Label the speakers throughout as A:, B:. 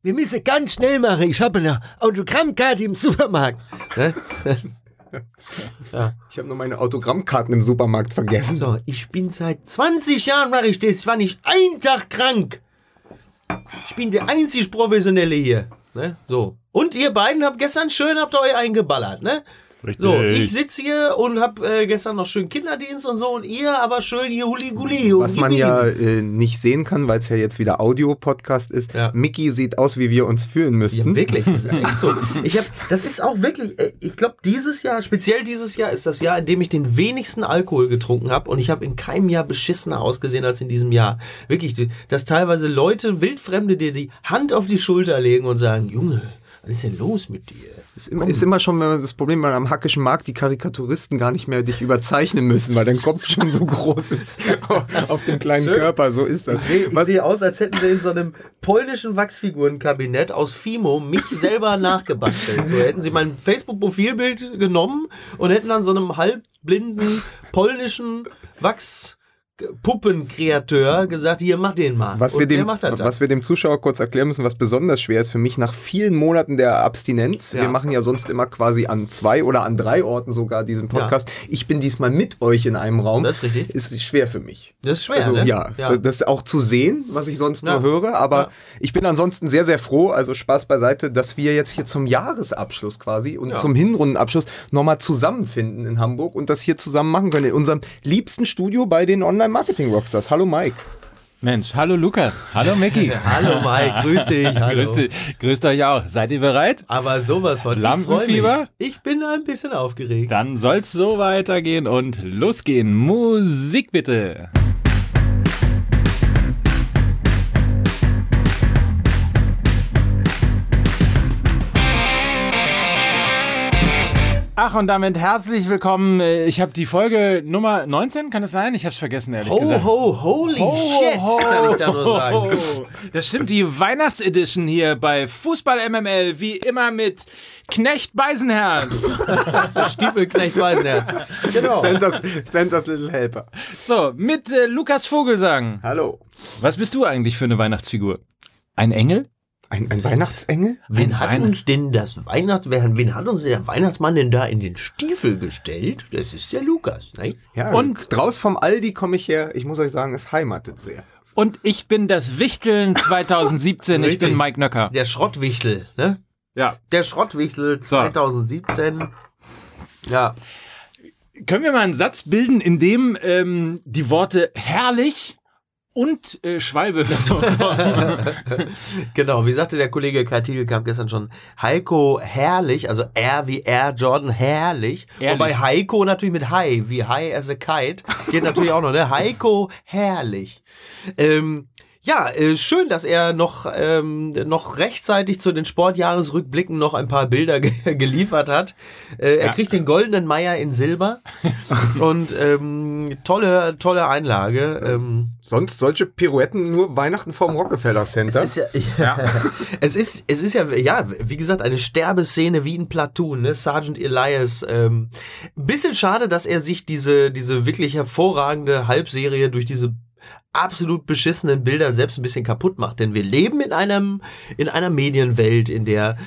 A: wir müssen ganz schnell machen. Ich habe eine Autogrammkarte im Supermarkt.
B: Ja. Ich habe nur meine Autogrammkarten im Supermarkt vergessen.
A: So, ich bin seit 20 Jahren mache ich das. Ich war nicht einen Tag krank. Ich bin der einzig Professionelle hier. Ne? So. Und ihr beiden habt gestern schön euch eingeballert, ne?
C: Richtig.
A: So, ich sitze hier und hab gestern noch schön Kinderdienst und so und ihr aber schön hier Huli-Guli.
B: Was man ja nicht sehen kann, weil es ja jetzt wieder Audio-Podcast ist. Ja. Micky sieht aus, wie wir uns fühlen müssten.
A: Ja, wirklich, das ist echt so. Das ist auch wirklich, ich glaube, speziell dieses Jahr ist das Jahr, in dem ich den wenigsten Alkohol getrunken habe und ich habe in keinem Jahr beschissener ausgesehen als in diesem Jahr. Wirklich, dass teilweise Leute, Wildfremde, dir die Hand auf die Schulter legen und sagen, Junge, was ist denn los mit dir?
B: Ist immer schon das Problem, weil am Hackischen Markt die Karikaturisten gar nicht mehr dich überzeichnen müssen, weil dein Kopf schon so groß ist auf dem kleinen Körper. So ist das.
A: Ich sehe aus, als hätten sie in so einem polnischen Wachsfigurenkabinett aus Fimo mich selber nachgebastelt. So hätten sie mein Facebook-Profilbild genommen und hätten an so einem halbblinden polnischen Puppenkreateur gesagt, hier, mach den mal.
B: Was wir dem Zuschauer kurz erklären müssen, was besonders schwer ist für mich nach vielen Monaten der Abstinenz. Ja. Wir machen ja sonst immer quasi an 2 oder an 3 Orten sogar diesen Podcast. Ja. Ich bin diesmal mit euch in einem Raum.
A: Das ist richtig.
B: Ist schwer für mich.
A: Das ist schwer,
B: also,
A: ne?
B: Ja, das auch zu sehen, was ich sonst nur höre. Aber ich bin ansonsten sehr, sehr froh, also Spaß beiseite, dass wir jetzt hier zum Jahresabschluss quasi und zum Hinrundenabschluss nochmal zusammenfinden in Hamburg und das hier zusammen machen können. In unserem liebsten Studio bei den Online-Marketing-Rockstars. Hallo Mike.
C: Mensch, hallo Lukas, hallo Micky.
A: Hallo Mike, grüß dich. Hallo.
C: Grüßt euch auch. Seid ihr bereit?
A: Aber sowas von.
C: Lampenfieber?
A: Ich bin ein bisschen aufgeregt.
C: Dann soll's so weitergehen und losgehen. Musik bitte. Ach, und damit herzlich willkommen. Ich habe die Folge Nummer 19, kann es sein? Ich habe es vergessen, ehrlich gesagt.
A: Holy shit, kann ich da nur sagen.
C: Das stimmt, die Weihnachtsedition hier bei Fußball MML, wie immer mit Knecht Beisenherz.
A: Stiefelknecht Beisenherz.
B: Genau. Santa's Little Helper.
C: So, mit Lukas Vogelsang.
B: Hallo.
C: Was bist du eigentlich für eine Weihnachtsfigur? Ein Engel?
B: Ein Weihnachtsengel?
A: Wen hat uns der Weihnachtsmann denn da in den Stiefel gestellt? Das ist der Lukas, ne?
B: Ja, und draus vom Aldi komme ich her. Ich muss euch sagen, es heimatet sehr.
C: Und ich bin das Wichteln 2017. Ich bin Mike Nöcker.
A: Der Schrottwichtel, ne?
C: Ja.
A: Der Schrottwichtel 2017. So. Ja.
C: Können wir mal einen Satz bilden, in dem die Worte herrlich und Schwalbe vorkommen?
A: Genau, wie sagte der Kollege Kai Tiegelkamp gestern schon, Heiko Herrlich, also R wie Air Jordan Herrlich. Wobei Heiko natürlich mit High, wie High as a Kite, geht natürlich auch noch, ne? Heiko Herrlich. Ja, schön, dass er noch rechtzeitig zu den Sportjahresrückblicken noch ein paar Bilder geliefert hat. Er kriegt den goldenen Meier in Silber und tolle Einlage.
B: Sonst solche Pirouetten nur Weihnachten vorm Rockefeller Center.
A: Es ist ja, wie gesagt, eine Sterbeszene wie in Platoon, ne? Sergeant Elias. Bisschen schade, dass er sich diese wirklich hervorragende Halbserie durch diese absolut beschissenen Bilder selbst ein bisschen kaputt macht, denn wir leben in einer Medienwelt, in der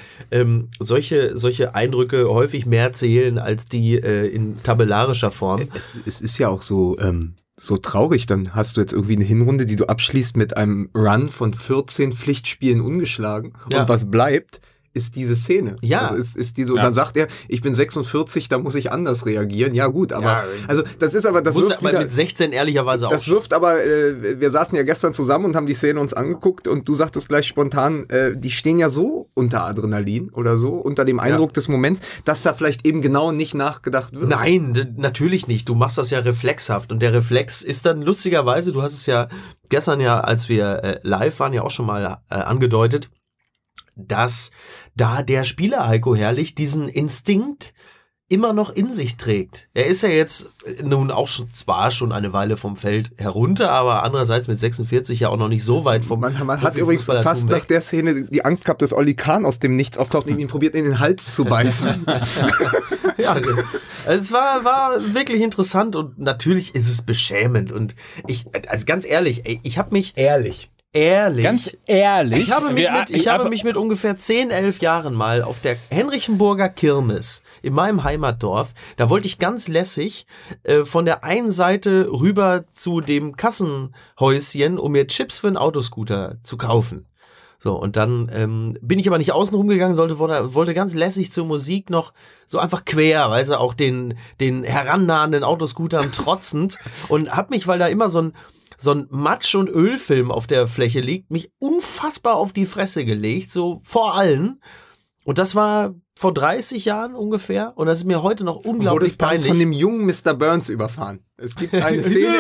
A: solche Eindrücke häufig mehr zählen als die in tabellarischer Form.
B: Es ist ja auch so traurig, dann hast du jetzt irgendwie eine Hinrunde, die du abschließt mit einem Run von 14 Pflichtspielen ungeschlagen und was bleibt, ist diese Szene.
A: Ja.
B: Also ist diese, und dann sagt er, ich bin 46, da muss ich anders reagieren. Ja gut, aber also das wirft
A: aber mit 16 ehrlicherweise auch.
B: Das wirft aber, wir saßen ja gestern zusammen und haben die Szene uns angeguckt und du sagtest gleich spontan, die stehen ja so unter Adrenalin oder so, unter dem Eindruck des Moments, dass da vielleicht eben genau nicht nachgedacht wird.
A: Nein, natürlich nicht. Du machst das ja reflexhaft und der Reflex ist dann lustigerweise, du hast es ja gestern als wir live waren, ja auch schon mal angedeutet, dass da der Spieler Heiko Herrlich diesen Instinkt immer noch in sich trägt. Er ist ja jetzt nun auch zwar schon eine Weile vom Feld herunter, aber andererseits mit 46 ja auch noch nicht so weit vom
B: Man hat übrigens fast nach der Szene die Angst gehabt, dass Olli Kahn aus dem Nichts auftaucht und ihn probiert in den Hals zu beißen.
A: Ja, es war wirklich interessant und natürlich ist es beschämend und also ganz ehrlich, ich habe mich...
B: Ehrlich.
A: ehrlich.
C: Ganz ehrlich.
A: Ich habe mich mit ungefähr 10, 11 Jahren mal auf der Henrichenburger Kirmes in meinem Heimatdorf, da wollte ich ganz lässig von der einen Seite rüber zu dem Kassenhäuschen, um mir Chips für einen Autoscooter zu kaufen. So, und dann bin ich aber nicht außen rumgegangen, wollte ganz lässig zur Musik noch so einfach quer, weißt du, auch den herannahenden Autoscootern trotzend und hab mich, weil da immer so ein Matsch- und Ölfilm auf der Fläche liegt, mich unfassbar auf die Fresse gelegt, so vor allen. Und das war vor 30 Jahren ungefähr. Und das ist mir heute noch unglaublich peinlich.
B: Von dem jungen Mr. Burns überfahren. Es gibt eine Szene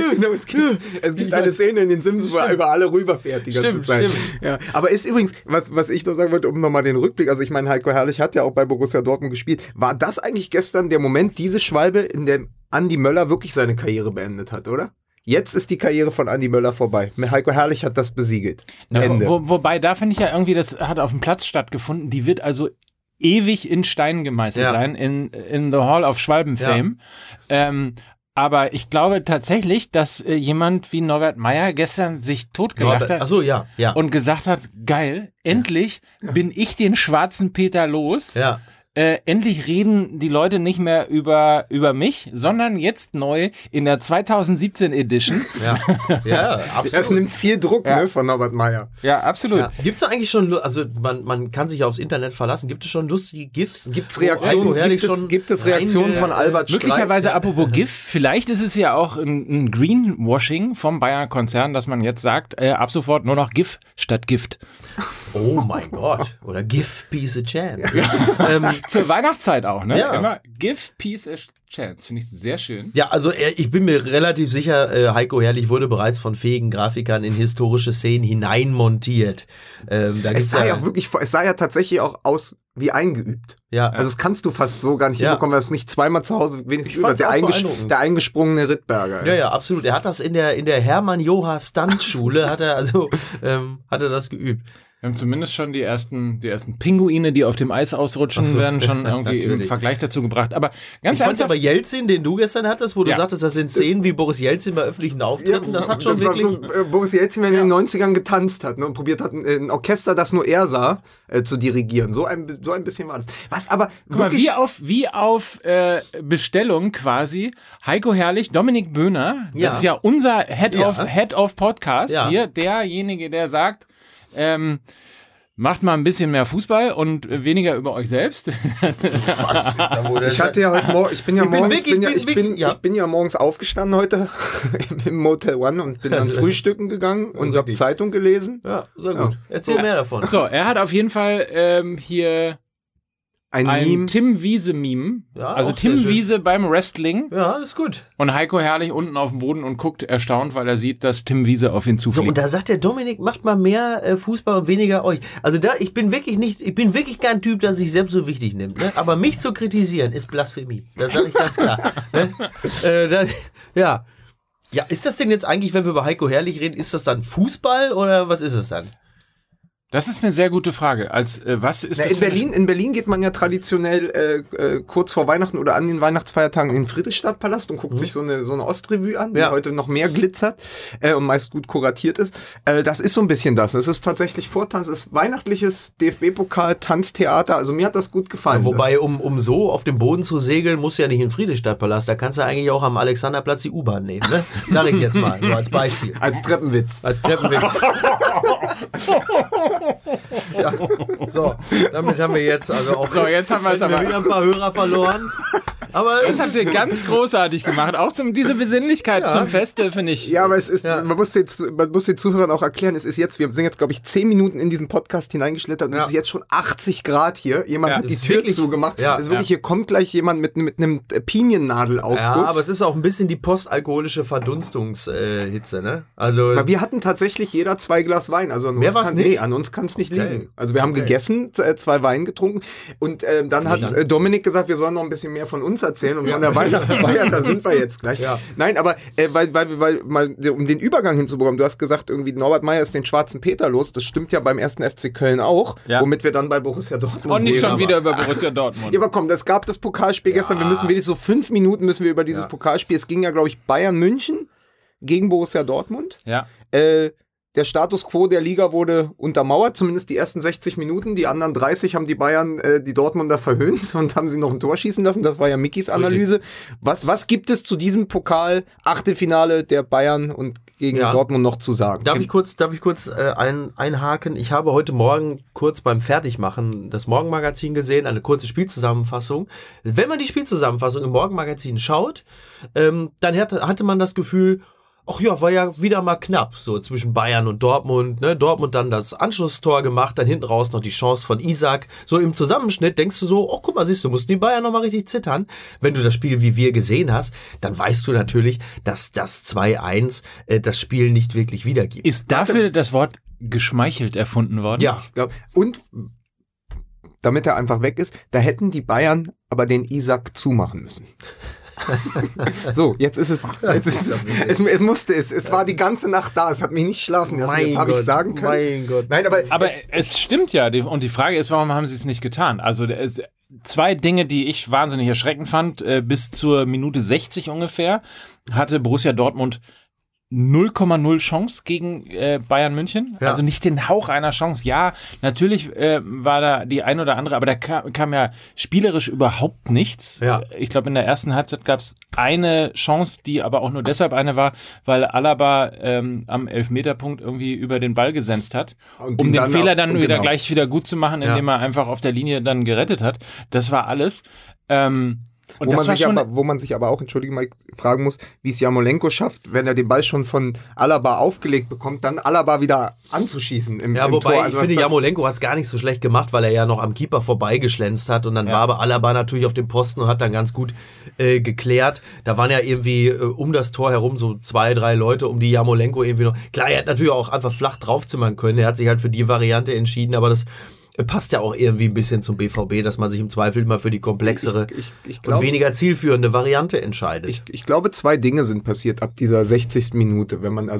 B: in den Simpsons, wo er über alle rüberfährt die ganze Zeit. Stimmt. Ja. Aber ist übrigens, was ich noch sagen wollte, um nochmal den Rückblick, also ich meine, Heiko Herrlich hat ja auch bei Borussia Dortmund gespielt. War das eigentlich gestern der Moment, diese Schwalbe, in dem Andi Möller wirklich seine Karriere beendet hat, oder? Jetzt ist die Karriere von Andi Möller vorbei. Heiko Herrlich hat das besiegelt. Ende.
C: Wobei, da finde ich ja irgendwie, das hat auf dem Platz stattgefunden, die wird also ewig in Stein gemeißelt sein, in the Hall of Schwalbenfame. Ja. Aber ich glaube tatsächlich, dass jemand wie Norbert Meyer gestern sich totgelacht hat.
A: Ach so, ja.
C: Und gesagt hat, geil, endlich bin ich den schwarzen Peter los. Ja. Endlich reden die Leute nicht mehr über mich, sondern jetzt neu in der 2017 Edition.
B: Ja, absolut. Das nimmt viel Druck von Norbert Meyer.
C: Ja, absolut. Ja.
A: Gibt es eigentlich schon, also man kann sich aufs Internet verlassen, gibt es schon lustige GIFs?
B: Gibt es Reaktionen? Gibt es Reaktionen von Albert Streit?
C: Möglicherweise apropos GIF, vielleicht ist es ja auch ein Greenwashing vom Bayern-Konzern, dass man jetzt sagt, ab sofort nur noch GIF statt Gift.
A: Oh mein Gott. Oder Give Peace a Chance.
C: Zur Weihnachtszeit auch, ne?
A: Ja.
C: Immer Give Peace a Chance. Finde ich sehr schön.
A: Ja, also ich bin mir relativ sicher, Heiko Herrlich wurde bereits von fähigen Grafikern in historische Szenen hineinmontiert.
B: Es sah ja tatsächlich auch aus wie eingeübt. Ja. Also das kannst du fast so gar nicht hinbekommen, weil es nicht zweimal zu Hause wenigstens über der eingesprungene Rittberger.
A: Ja, absolut. Er hat das in der Hermann-Joha Stuntschule hat er das geübt.
C: Wir haben zumindest schon die ersten Pinguine, die auf dem Eis ausrutschen, werden schon irgendwie im Vergleich dazu gebracht. Aber ganz
A: ernsthaft. Ich fand aber Jelzin, den du gestern hattest, wo du sagtest, das sind Szenen wie Boris Jelzin bei öffentlichen Auftritten, das hat schon wirklich... So,
B: Boris Jelzin, wenn er in den 90ern getanzt hat, ne, und probiert hat, ein Orchester, das nur er sah, zu dirigieren. So ein bisschen war das. Was aber
C: wirklich... Guck mal, wie auf Bestellung quasi Heiko Herrlich, Dominik Böhner, das ist ja unser Head of Podcast hier, derjenige, der sagt, macht mal ein bisschen mehr Fußball und weniger über euch selbst.
B: Ich hatte ja heute Morgen, ich bin ja morgens aufgestanden heute im Motel One und bin dann frühstücken gegangen und habe Zeitung gelesen.
A: Ja, sehr gut. Erzähl mehr davon.
C: So, er hat auf jeden Fall hier ein Tim Wiese-Meme. Ja, also Tim Wiese beim Wrestling.
A: Ja, ist gut.
C: Und Heiko Herrlich unten auf dem Boden und guckt erstaunt, weil er sieht, dass Tim Wiese auf ihn zufliegt.
A: So, und da sagt der Dominik, macht mal mehr Fußball und weniger euch. Also ich bin wirklich kein Typ, der sich selbst so wichtig nimmt. Ne? Aber mich zu kritisieren ist Blasphemie. Das sage ich ganz klar. Ne? Ja, ist das denn jetzt eigentlich, wenn wir über Heiko Herrlich reden, ist das dann Fußball oder was ist es dann?
C: Das ist eine sehr gute Frage. Was ist das?
B: In Berlin geht man ja traditionell kurz vor Weihnachten oder an den Weihnachtsfeiertagen in den Friedrichstadtpalast und guckt sich so eine Ostrevue an, die heute noch mehr glitzert und meist gut kuratiert ist. Das ist so ein bisschen das. Es ist tatsächlich Vortanz, es ist weihnachtliches DFB-Pokal, Tanztheater. Also mir hat das gut gefallen.
A: Ja, wobei, um so auf dem Boden zu segeln, musst du ja nicht in den Friedrichstadtpalast. Da kannst du eigentlich auch am Alexanderplatz die U-Bahn nehmen. Ne? Sag ich jetzt mal, so als Beispiel.
B: Als Treppenwitz.
A: Ja. So, damit haben wir jetzt also auch
C: jetzt haben wir
A: wieder ein paar Hörer verloren.
C: Aber das habt ihr ganz großartig gemacht. Auch diese Besinnlichkeit zum Feste, finde ich.
B: Ja, aber es ist, man muss den Zuhörern auch erklären, wir sind jetzt, glaube ich, 10 Minuten in diesen Podcast hineingeschlittert und es ist jetzt schon 80 Grad hier. Jemand hat die Tür zugemacht. Ja. Also wirklich, hier kommt gleich jemand mit einem Piniennadelaufguss.
A: Ja, aber es ist auch ein bisschen die postalkoholische Verdunstungshitze, ne? Also
B: wir hatten tatsächlich jeder 2 Glas Wein. Also an uns kann es nicht liegen. Also wir haben gegessen, 2 Wein getrunken und dann hat Dominik gesagt, wir sollen noch ein bisschen mehr von uns erzählen und von der Weihnachtsfeier, da sind wir jetzt gleich. Ja. Nein, aber weil mal um den Übergang hinzubekommen, du hast gesagt, irgendwie Norbert Meyer ist den schwarzen Peter los, das stimmt ja beim 1. FC Köln auch, womit wir dann bei Borussia Dortmund
C: und nicht schon wieder über Borussia Dortmund.
B: Ja, aber komm, es gab das Pokalspiel gestern, wir müssen wenigstens so 5 Minuten müssen wir über dieses Pokalspiel, es ging ja, glaube ich, Bayern München gegen Borussia Dortmund.
C: Ja.
B: der Status quo der Liga wurde untermauert, zumindest die ersten 60 Minuten. Die anderen 30 haben die Bayern, die Dortmunder verhöhnt und haben sie noch ein Tor schießen lassen. Das war ja Mickys Analyse. Was gibt es zu diesem Pokal-Achtelfinale der Bayern und gegen Dortmund noch zu sagen?
A: Darf ich kurz einhaken? Ich habe heute Morgen kurz beim Fertigmachen das Morgenmagazin gesehen, eine kurze Spielzusammenfassung. Wenn man die Spielzusammenfassung im Morgenmagazin schaut, dann hatte man das Gefühl, ach ja, war ja wieder mal knapp, so zwischen Bayern und Dortmund. Ne? Dortmund dann das Anschlusstor gemacht, dann hinten raus noch die Chance von Isak. So im Zusammenschnitt denkst du so, oh guck mal, siehst du, mussten die Bayern nochmal richtig zittern. Wenn du das Spiel wie wir gesehen hast, dann weißt du natürlich, dass das 2-1 das Spiel nicht wirklich wiedergibt.
C: Ist dafür das Wort geschmeichelt erfunden worden?
B: Ja, ich glaube. Und damit er einfach weg ist, da hätten die Bayern aber den Isak zumachen müssen. So, jetzt ist es. Es war die ganze Nacht da. Es hat mich nicht schlafen lassen. Jetzt habe ich sagen können.
A: Mein Gott.
B: Nein,
C: aber es stimmt ja. Und die Frage ist, warum haben sie es nicht getan? Also zwei Dinge, die ich wahnsinnig erschreckend fand. Bis zur Minute 60 ungefähr hatte Borussia Dortmund 0,0 Chance gegen Bayern München, also nicht den Hauch einer Chance. Ja, natürlich war da die ein oder andere, aber da kam ja spielerisch überhaupt nichts. Ja. Ich glaube, in der ersten Halbzeit gab es eine Chance, die aber auch nur deshalb eine war, weil Alaba am Elfmeterpunkt irgendwie über den Ball gesenzt hat, um den Fehler dann gleich wieder gut zu machen, indem er einfach auf der Linie dann gerettet hat. Das war alles.
B: Und wo man sich aber auch, entschuldige mal, fragen muss, wie es Jarmolenko schafft, wenn er den Ball schon von Alaba aufgelegt bekommt, dann Alaba wieder anzuschießen im Tor.
A: Wobei ich finde, Jarmolenko hat es gar nicht so schlecht gemacht, weil er ja noch am Keeper vorbeigeschlänzt hat und dann war aber Alaba natürlich auf dem Posten und hat dann ganz gut geklärt. Da waren ja irgendwie um das Tor herum so 2, 3 Leute, um die Jarmolenko irgendwie noch... Klar, er hat natürlich auch einfach flach draufzimmern können, er hat sich halt für die Variante entschieden, aber das passt ja auch irgendwie ein bisschen zum BVB, dass man sich im Zweifel mal für die komplexere und weniger zielführende Variante entscheidet.
B: Ich glaube, 2 Dinge sind passiert ab dieser 60. Minute.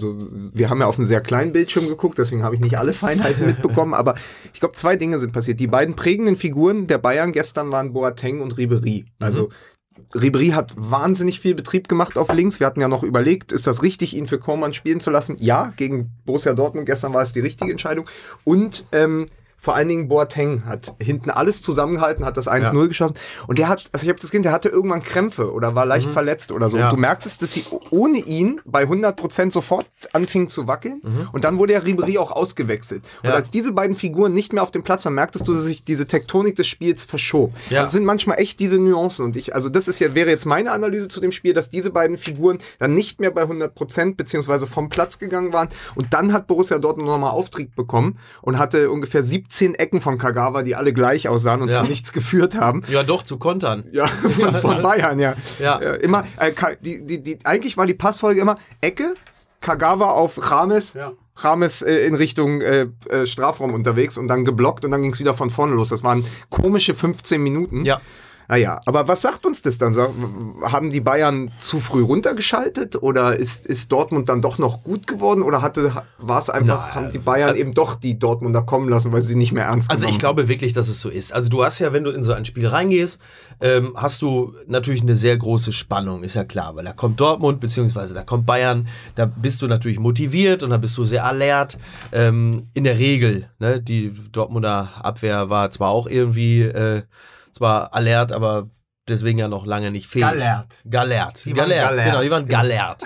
B: Wir haben ja auf einem sehr kleinen Bildschirm geguckt, deswegen habe ich nicht alle Feinheiten mitbekommen, aber ich glaube, 2 Dinge sind passiert. Die beiden prägenden Figuren der Bayern gestern waren Boateng und Ribéry. Also Ribéry hat wahnsinnig viel Betrieb gemacht auf links. Wir hatten ja noch überlegt, ist das richtig, ihn für Koeman spielen zu lassen? Ja, gegen Borussia Dortmund gestern war es die richtige Entscheidung. Und vor allen Dingen Boateng hat hinten alles zusammengehalten, hat das 1-0 geschossen. Und der hat, also ich habe das Kind, der hatte irgendwann Krämpfe oder war leicht verletzt oder so. Ja. Und du merkst es, dass sie ohne ihn bei 100% sofort anfingen zu wackeln. Und dann wurde der Ribéry auch ausgewechselt. Und als diese beiden Figuren nicht mehr auf dem Platz waren, merktest du, dass sich diese Tektonik des Spiels verschob. Ja. Das sind manchmal echt diese Nuancen. Und wäre jetzt meine Analyse zu dem Spiel, dass diese beiden Figuren dann nicht mehr bei 100% beziehungsweise vom Platz gegangen waren. Und dann hat Borussia Dortmund nochmal Auftrieb bekommen und hatte ungefähr 17 Ecken von Kagawa, die alle gleich aussahen und zu nichts geführt haben.
A: Ja, doch, zu Kontern.
B: Ja, von Bayern, ja. Immer, eigentlich war die Passfolge immer Ecke, Kagawa auf James, James in Richtung Strafraum unterwegs und dann geblockt und dann ging es wieder von vorne los. Das waren komische 15 Minuten. Ja. Naja, aber was sagt uns das dann? Haben die Bayern zu früh runtergeschaltet oder ist Dortmund dann doch noch gut geworden oder war es einfach, haben die Bayern eben doch die Dortmunder kommen lassen, weil sie nicht mehr ernst genommen haben?
A: Also ich glaube wirklich, dass es so ist. Also du hast ja, wenn du in so ein Spiel reingehst, hast du natürlich eine sehr große Spannung, ist ja klar, weil da kommt Dortmund, beziehungsweise da kommt Bayern, da bist du natürlich motiviert und da bist du sehr alert. In der Regel, ne, die Dortmunder Abwehr war zwar auch irgendwie zwar alert, aber deswegen ja noch lange nicht fähig. Gallert, genau, die waren gallert.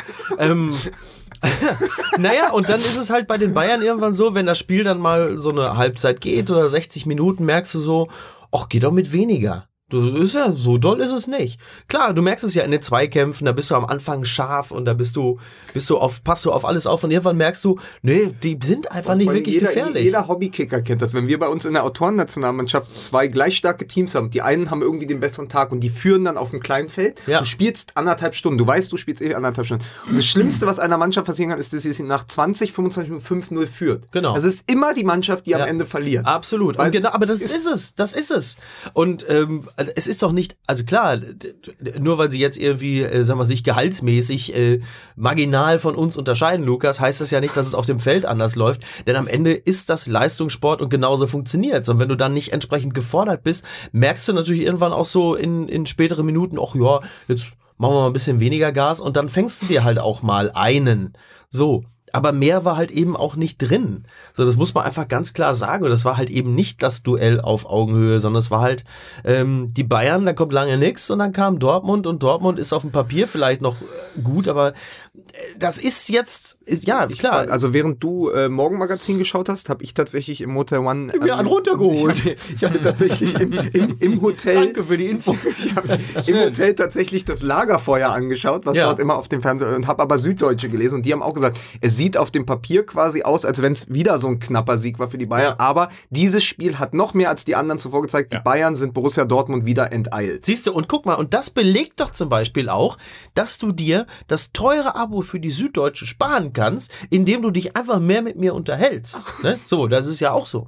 A: Naja, und dann ist es halt bei den Bayern irgendwann so, wenn das Spiel dann mal so eine Halbzeit geht oder 60 Minuten, merkst du so, ach, geh doch mit weniger. Ist ja, so doll ist es nicht. Klar, du merkst es ja in den Zweikämpfen, da bist du am Anfang scharf und da passt du auf alles auf und irgendwann merkst du, nee, die sind einfach nicht wirklich gefährlich.
B: Jeder Hobbykicker kennt das. Wenn wir bei uns in der Autorennationalmannschaft 2 gleich starke Teams haben, die einen haben irgendwie den besseren Tag und die führen dann auf dem kleinen Feld. Ja. Du spielst 1,5 Stunden. Du weißt, du spielst 1,5 Stunden. Und das Schlimmste, was einer Mannschaft passieren kann, ist, dass sie nach 20, 25 Minuten 5-0 führt. Genau. Das ist immer die Mannschaft, die am Ende verliert.
A: Absolut. Und genau, aber das ist es. Und es ist doch nicht, also klar, nur weil sie jetzt irgendwie, sagen wir, sich gehaltsmäßig marginal von uns unterscheiden, Lukas, heißt das ja nicht, dass es auf dem Feld anders läuft, denn am Ende ist das Leistungssport und genauso funktioniert. Und wenn du dann nicht entsprechend gefordert bist, merkst du natürlich irgendwann auch so in späteren Minuten, ach ja, jetzt machen wir mal ein bisschen weniger Gas und dann fängst du dir halt auch mal einen. So. Aber mehr war halt eben auch nicht drin. So, das muss man einfach ganz klar sagen. Und das war halt eben nicht das Duell auf Augenhöhe, sondern es war halt die Bayern, da kommt lange nichts und dann kam Dortmund und Dortmund ist auf dem Papier vielleicht noch gut, aber das ist jetzt, ja, klar.
B: Also während du Morgenmagazin geschaut hast, habe ich tatsächlich im Hotel One
A: mir einen runtergeholt.
B: Ich habe tatsächlich im Hotel.
A: Danke für die Info.
B: Ich habe im Hotel tatsächlich das Lagerfeuer angeschaut, was dort immer auf dem Fernseher, und habe aber Süddeutsche gelesen und die haben auch gesagt, es sieht auf dem Papier quasi aus, als wenn es wieder so ein knapper Sieg war für die Bayern, aber dieses Spiel hat noch mehr als die anderen zuvor gezeigt, die Bayern sind Borussia Dortmund wieder enteilt.
A: Siehst du, und guck mal, und das belegt doch zum Beispiel auch, dass du dir das teure Abo für die Süddeutsche sparen kannst, indem du dich einfach mehr mit mir unterhältst. Ne? So, das ist ja auch so.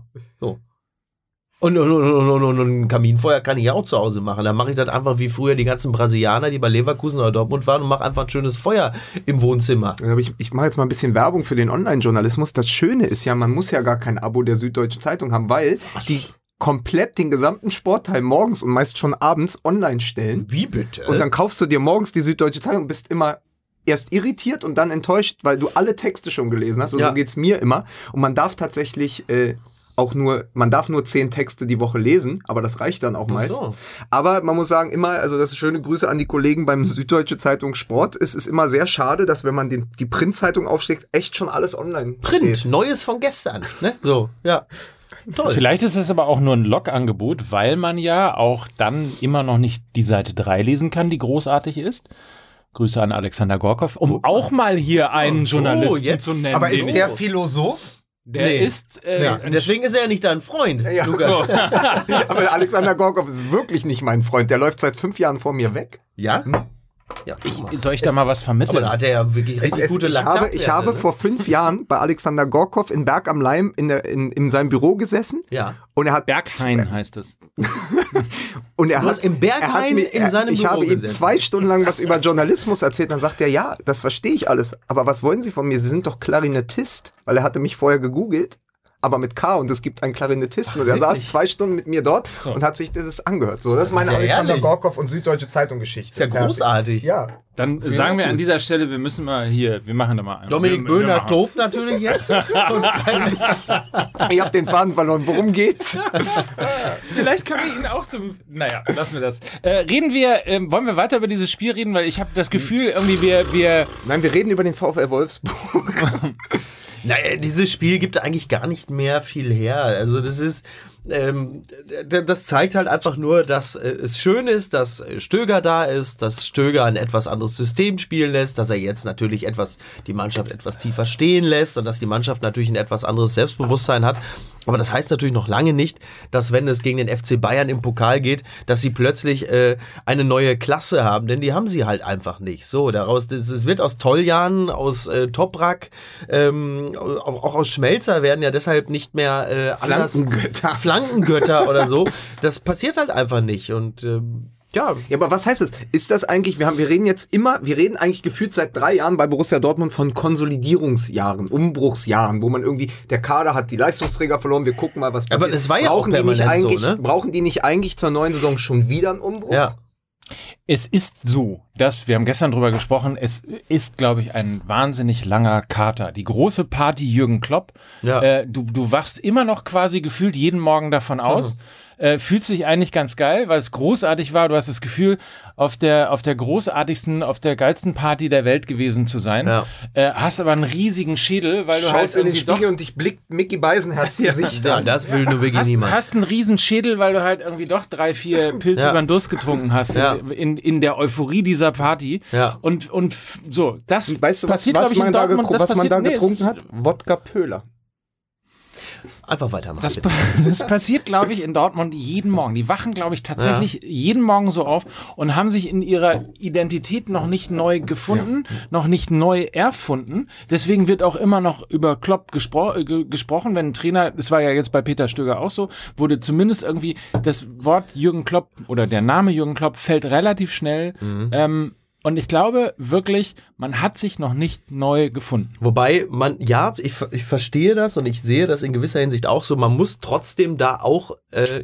A: Und ein Kaminfeuer kann ich auch zu Hause machen. Da mache ich das einfach wie früher die ganzen Brasilianer, die bei Leverkusen oder Dortmund waren, und mache einfach ein schönes Feuer im Wohnzimmer.
B: Aber ich mache jetzt mal ein bisschen Werbung für den Online-Journalismus. Das Schöne ist ja, man muss ja gar kein Abo der Süddeutschen Zeitung haben, weil die komplett den gesamten Sportteil morgens und meist schon abends online stellen.
A: Wie bitte?
B: Und dann kaufst du dir morgens die Süddeutsche Zeitung und bist immer erst irritiert und dann enttäuscht, weil du alle Texte schon gelesen hast. Und so geht's mir immer. Und man darf tatsächlich man darf nur 10 Texte die Woche lesen, aber das reicht dann auch meist. So. Aber man muss sagen, immer, also das ist schöne Grüße an die Kollegen beim Süddeutsche Zeitung Sport. Es ist immer sehr schade, dass wenn man die Printzeitung aufschlägt, echt schon alles online
A: Print,
B: steht.
A: Neues von gestern. Ne? So, ja. Toll.
C: Vielleicht ist es aber auch nur ein Log-Angebot, weil man ja auch dann immer noch nicht die Seite 3 lesen kann, die großartig ist. Grüße an Alexander Gorkow, um auch mal hier einen Journalisten zu nennen.
B: Aber ist der Philosoph?
C: Der ist...
A: deswegen ist er ja nicht dein Freund, Lukas.
B: So. Aber Alexander Gorkow ist wirklich nicht mein Freund. Der läuft seit 5 Jahren vor mir weg.
A: Ja?
C: Ja, soll ich da mal was vermitteln?
A: Aber da hat er ja wirklich richtig gute Laktatwerte.
B: Ich habe vor 5 Jahren bei Alexander Gorkow in Berg am Laim in seinem Büro gesessen.
A: Ja.
B: Und er hat
C: Berghain heißt es.
B: Und er
A: hat im Berghain in seinem
B: Ich
A: Büro
B: habe ihm
A: gesessen.
B: 2 Stunden lang was über Journalismus erzählt. Dann sagt er, ja, das verstehe ich alles. Aber was wollen Sie von mir? Sie sind doch Klarinettist. Weil er hatte mich vorher gegoogelt. Aber mit K, und es gibt einen Klarinettisten. Und er saß 2 Stunden mit mir dort und hat sich das angehört. So, das ist meine Alexander Gorkow und Süddeutsche Zeitung Geschichte.
A: Ist ja großartig.
B: Ja.
C: Dann sagen wir an dieser Stelle, wir müssen mal wir machen da mal einen.
A: Dominik Böhner tobt natürlich jetzt.
B: Ich habe den Faden verloren. Worum geht's?
C: Vielleicht können wir ihn auch naja, lassen wir das. Wollen wir weiter über dieses Spiel reden? Weil ich habe das Gefühl, irgendwie
B: Nein, wir reden über den VfL Wolfsburg.
A: Naja, dieses Spiel gibt eigentlich gar nicht mehr viel her. Also das ist, das zeigt halt einfach nur, dass es schön ist, dass Stöger da ist, dass Stöger ein etwas anderes System spielen lässt, dass er jetzt natürlich die Mannschaft etwas tiefer stehen lässt und dass die Mannschaft natürlich ein etwas anderes Selbstbewusstsein hat. Aber das heißt natürlich noch lange nicht, dass wenn es gegen den FC Bayern im Pokal geht, dass sie plötzlich eine neue Klasse haben, denn die haben sie halt einfach nicht. So, es wird aus Toljan, aus Toprak, auch aus Schmelzer werden ja deshalb nicht mehr Flankengötter oder so. Das passiert halt einfach nicht und ja,
B: aber was heißt es? Ist das eigentlich, wir reden eigentlich gefühlt seit 3 Jahren bei Borussia Dortmund von Konsolidierungsjahren, Umbruchsjahren, wo man irgendwie, der Kader hat die Leistungsträger verloren, wir gucken mal, was passiert.
A: Aber es war ja auch permanent so, ne?
B: Brauchen die nicht eigentlich zur neuen Saison schon wieder einen Umbruch?
A: Ja.
C: Es ist so, dass, wir haben gestern drüber gesprochen, es ist, glaube ich, ein wahnsinnig langer Kater. Die große Party Jürgen Klopp. Ja. Du wachst immer noch quasi gefühlt jeden Morgen davon aus. Fühlt sich eigentlich ganz geil, weil es großartig war. Du hast das Gefühl, auf der großartigsten, auf der geilsten Party der Welt gewesen zu sein. Ja. Hast aber einen riesigen Schädel, weil du
B: schaust in den Spiegel und dich blickt Mickey Beisenherz Gesicht an.
A: Ja, das will nur wirklich niemand.
C: Hast einen riesen Schädel, weil du halt irgendwie doch 3, 4 Pilze über den Durst getrunken hast in der Euphorie dieser Party. Ja. Und so, das
B: weißt du,
C: passiert, glaube ich, in Dortmund.
B: Was man da getrunken hat? Wodka Pöhler.
A: Einfach weitermachen.
C: Das passiert, glaube ich, in Dortmund jeden Morgen. Die wachen, glaube ich, tatsächlich jeden Morgen so auf und haben sich in ihrer Identität noch nicht neu gefunden, noch nicht neu erfunden. Deswegen wird auch immer noch über Klopp gesprochen, wenn ein Trainer, das war ja jetzt bei Peter Stöger auch so, wurde zumindest irgendwie das Wort Jürgen Klopp oder der Name Jürgen Klopp fällt relativ schnell. Und ich glaube wirklich, man hat sich noch nicht neu gefunden.
A: Wobei ich verstehe das und ich sehe das in gewisser Hinsicht auch so, man muss trotzdem da auch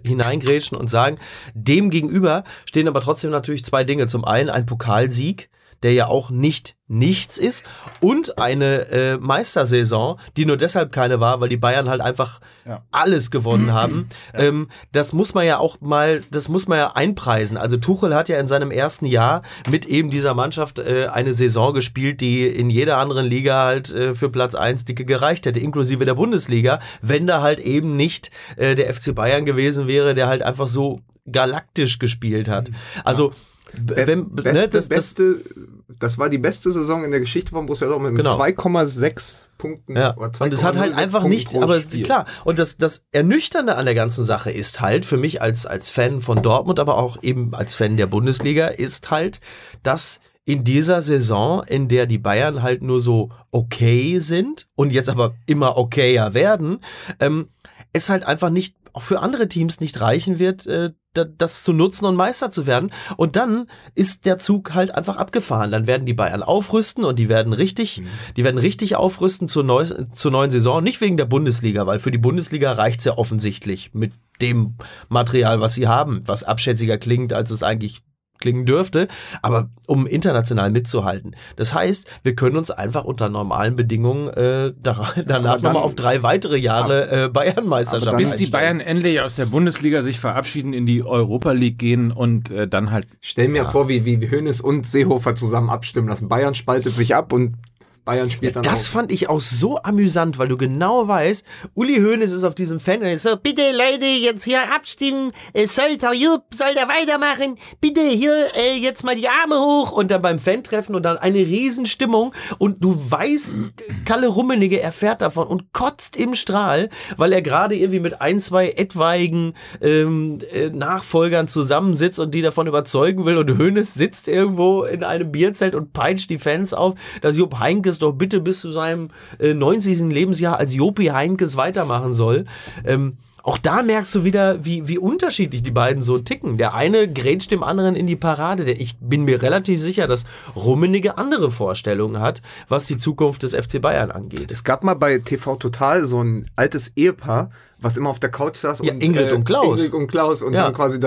A: hineingrätschen und sagen, dem gegenüber stehen aber trotzdem natürlich 2 Dinge. Zum einen ein Pokalsieg, der ja auch nicht nichts ist, und eine Meistersaison, die nur deshalb keine war, weil die Bayern halt einfach alles gewonnen haben. Das muss man ja einpreisen. Also Tuchel hat ja in seinem ersten Jahr mit eben dieser Mannschaft eine Saison gespielt, die in jeder anderen Liga halt für Platz 1 dicke gereicht hätte, inklusive der Bundesliga, wenn da halt eben nicht der FC Bayern gewesen wäre, der halt einfach so galaktisch gespielt hat. Also
B: das war die beste Saison in der Geschichte von Borussia Dortmund mit 2,6 Punkten.
A: Ja. Und es hat halt einfach nicht, aber klar, und das Ernüchternde an der ganzen Sache ist halt, für mich als Fan von Dortmund, aber auch eben als Fan der Bundesliga, ist halt, dass in dieser Saison, in der die Bayern halt nur so okay sind und jetzt aber immer okayer werden, es halt einfach nicht, auch für andere Teams nicht reichen wird, das zu nutzen und Meister zu werden. Und dann ist der Zug halt einfach abgefahren. Dann werden die Bayern aufrüsten und die werden richtig aufrüsten zur neuen Saison. Nicht wegen der Bundesliga, weil für die Bundesliga reicht's ja offensichtlich mit dem Material, was sie haben, was abschätziger klingt, als es eigentlich klingen dürfte, aber um international mitzuhalten. Das heißt, wir können uns einfach unter normalen Bedingungen danach nochmal auf 3 weitere Jahre Bayernmeisterschaft
C: bis die Bayern endlich aus der Bundesliga sich verabschieden, in die Europa League gehen und dann halt...
B: Stell mir vor, wie Hoeneß und Seehofer zusammen abstimmen lassen. Bayern spaltet sich ab und Bayern spielt dann
A: das fand ich auch so amüsant, weil du genau weißt, Uli Hoeneß ist auf diesem Fan und so, bitte Leute, jetzt hier abstimmen, soll der weitermachen, bitte hier jetzt mal die Arme hoch, und dann beim Fan-Treffen und dann eine Riesenstimmung, und du weißt, Kalle Rummenigge erfährt davon und kotzt im Strahl, weil er gerade irgendwie mit 1, 2 etwaigen Nachfolgern zusammensitzt und die davon überzeugen will, und Hoeneß sitzt irgendwo in einem Bierzelt und peitscht die Fans auf, dass Jupp Heynckes doch bitte bis zu seinem 90. Lebensjahr als Jopi Heynckes weitermachen soll. Auch da merkst du wieder, wie unterschiedlich die beiden so ticken. Der eine grätscht dem anderen in die Parade. Ich bin mir relativ sicher, dass Rummenigge andere Vorstellungen hat, was die Zukunft des FC Bayern angeht.
B: Es gab mal bei TV Total so ein altes Ehepaar, was immer auf der Couch saß.
A: Ja, und Ingrid und Klaus.
B: Und dann quasi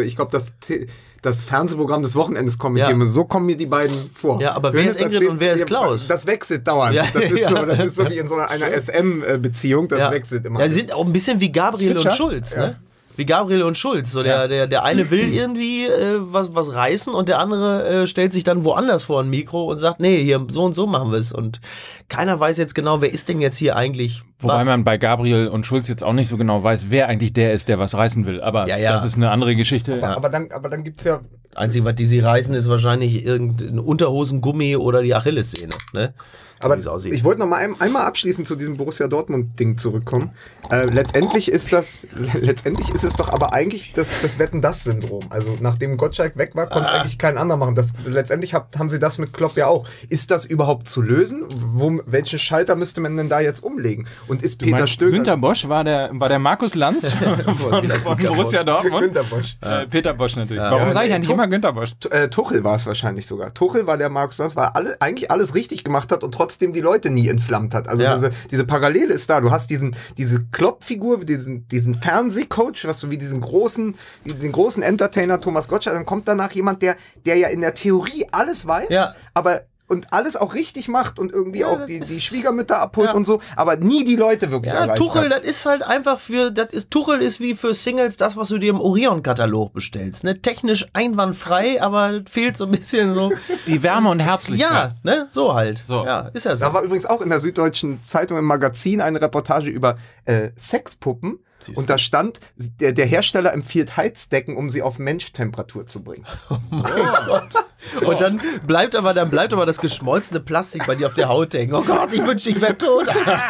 B: das Fernsehprogramm des Wochenendes kommentieren. So kommen mir die beiden vor.
A: Ja, aber wer ist Ingrid und wer ist Klaus?
B: Das wechselt dauernd. Ja, das ist so wie in so einer SM-Beziehung. Das wechselt immer.
A: Ja, sie sind auch ein bisschen wie Gabriel und Schulz, ne? Wie Gabriel und Schulz. So der eine will irgendwie was reißen und der andere stellt sich dann woanders vor ein Mikro und sagt, nee, hier so und so machen wir es. Und keiner weiß jetzt genau, wer ist denn jetzt hier eigentlich
C: Wobei man bei Gabriel und Schulz jetzt auch nicht so genau weiß, wer eigentlich der ist, der was reißen will. Aber das ist eine andere Geschichte.
B: Aber dann gibt es ja...
A: Einzige, was die sie reißen, ist wahrscheinlich irgendein Unterhosengummi oder die Achillessehne, ne?
B: So, aber ich wollte noch mal einmal abschließend zu diesem Borussia Dortmund-Ding zurückkommen. Letztendlich ist es doch aber eigentlich das Wetten-das-Syndrom. Also nachdem Gottschalk weg war, konnte es eigentlich kein anderer machen. Letztendlich haben sie das mit Klopp ja auch. Ist das überhaupt zu lösen? Welchen Schalter müsste man denn da jetzt umlegen? Und ist Peter Stöger...
C: Günter Bosch war der Markus Lanz von Borussia Dortmund.
B: Günter Bosch.
C: Peter Bosch natürlich. Warum sage ich eigentlich immer Günter Bosch?
B: Tuchel war es wahrscheinlich sogar. Tuchel war der Markus Lanz, weil er eigentlich alles richtig gemacht hat und trotzdem die Leute nie entflammt hat. Also diese Parallele ist da. Du hast diese Klopp-Figur, diesen Fernsehcoach, was du wie den großen Entertainer Thomas Gottschalk, dann kommt danach jemand, der ja in der Theorie alles weiß, aber und alles auch richtig macht und irgendwie auch die Schwiegermütter abholt und so, aber nie die Leute wirklich erreicht
A: Tuchel,
B: hat.
A: das ist halt einfach Tuchel ist wie für Singles das, was du dir im Orion-Katalog bestellst, ne? Technisch einwandfrei, aber fehlt so ein bisschen so
C: die Wärme und Herzlichkeit.
A: Ja, ne? So halt.
C: So.
A: Ja, ist ja so.
B: Da war übrigens auch in der Süddeutschen Zeitung im Magazin eine Reportage über Sexpuppen. Und da stand, der Hersteller empfiehlt Heizdecken, um sie auf Mensch-Temperatur zu bringen.
A: Oh Gott. Und dann bleibt aber das geschmolzene Plastik bei dir auf der Haut hängen. Oh Gott, ich wünschte, ich wäre tot.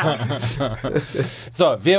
C: So, ich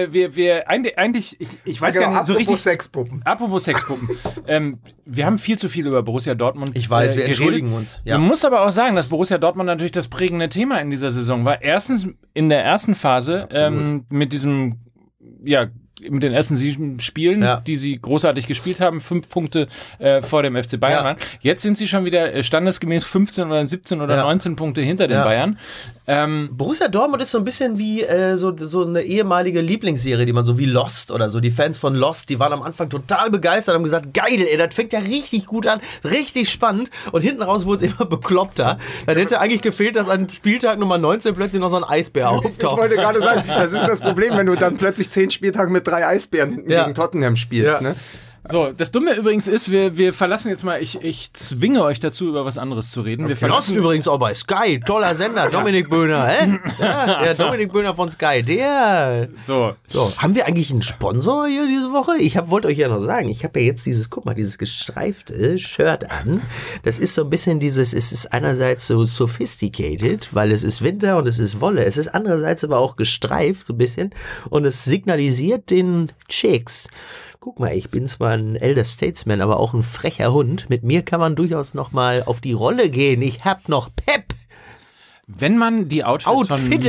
C: weiß gar nicht so richtig. Apropos Sexpuppen. Wir haben viel zu viel über Borussia Dortmund
A: Ich weiß, wir entschuldigen uns.
C: Ja. Man muss aber auch sagen, dass Borussia Dortmund natürlich das prägende Thema in dieser Saison war. Erstens in der ersten Phase mit diesem mit den ersten 7 Spielen, die sie großartig gespielt haben, 5 Punkte vor dem FC Bayern waren. Jetzt sind sie schon wieder standesgemäß 15 oder 17 oder 19 Punkte hinter den Bayern.
A: Borussia Dortmund ist so ein bisschen wie so eine ehemalige Lieblingsserie, die man so wie Lost oder so. Die Fans von Lost, die waren am Anfang total begeistert, haben gesagt, geil, ey, das fängt ja richtig gut an, richtig spannend. Und hinten raus wurde es immer bekloppter. Dann hätte eigentlich gefehlt, dass an Spieltag Nummer 19 plötzlich noch so ein Eisbär auftaucht.
B: Ich wollte gerade sagen, das ist das Problem, wenn du dann plötzlich 10 Spieltage mit 3 Eisbären hinten gegen Tottenham spielst. Ne?
C: So, das Dumme übrigens ist, wir verlassen jetzt mal, ich zwinge euch dazu, über was anderes zu reden. Wir
A: verlassen übrigens auch bei Sky, toller Sender, Dominik Böhner, der Dominik Böhner von Sky, der. So, haben wir eigentlich einen Sponsor hier diese Woche? Ich wollte euch ja noch sagen, ich habe ja jetzt dieses gestreifte Shirt an. Das ist so ein bisschen es ist einerseits so sophisticated, weil es ist Winter und es ist Wolle. Es ist andererseits aber auch gestreift so ein bisschen und es signalisiert den Chicks. Guck mal, ich bin zwar ein Elder Statesman, aber auch ein frecher Hund. Mit mir kann man durchaus noch mal auf die Rolle gehen. Ich hab noch Pep.
C: Wenn man die Outfits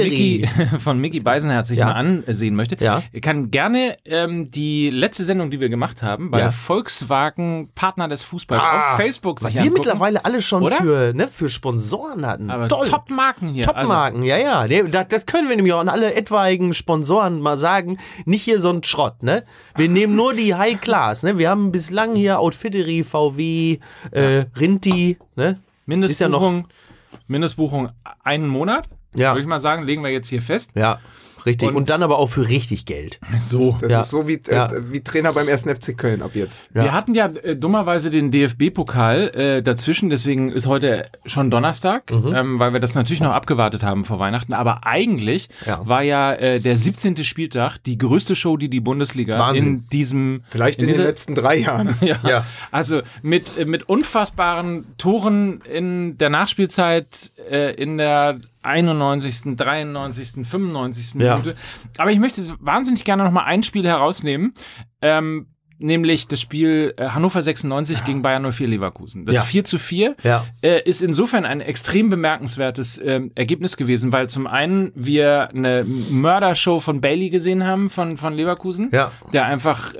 C: von Micky Beisenherz sich mal ansehen möchte, kann gerne die letzte Sendung, die wir gemacht haben, bei Volkswagen Partner des Fußballs auf Facebook sich angucken.
A: Wir mittlerweile alle schon für Sponsoren hatten.
C: Aber Top-Marken hier.
A: Top-Marken, das können wir nämlich auch an alle etwaigen Sponsoren mal sagen. Nicht hier so ein Schrott, ne? Wir nehmen nur die High Class, ne? Wir haben bislang hier Outfittery, VW, Rinti, ne?
C: Mindestbuchung einen Monat, würde ich mal sagen, legen wir jetzt hier fest.
A: Ja, richtig. Und dann aber auch für richtig Geld.
C: So.
B: Das ist so wie Trainer beim 1. FC Köln ab jetzt.
C: Ja. Wir hatten ja dummerweise den DFB-Pokal dazwischen, deswegen ist heute schon Donnerstag, weil wir das natürlich noch abgewartet haben vor Weihnachten. Aber eigentlich war ja der 17. Spieltag die größte Show, die Bundesliga in diesem...
B: Vielleicht in den letzten 3 Jahren.
C: Also mit unfassbaren Toren in der Nachspielzeit, in der 91., 93., 95. Minute. Aber ich möchte wahnsinnig gerne noch mal ein Spiel herausnehmen, nämlich das Spiel Hannover 96 gegen Bayern 04 Leverkusen. Das 4:4 ist insofern ein extrem bemerkenswertes Ergebnis gewesen, weil zum einen wir eine Mördershow von Bailey gesehen haben, von Leverkusen, der einfach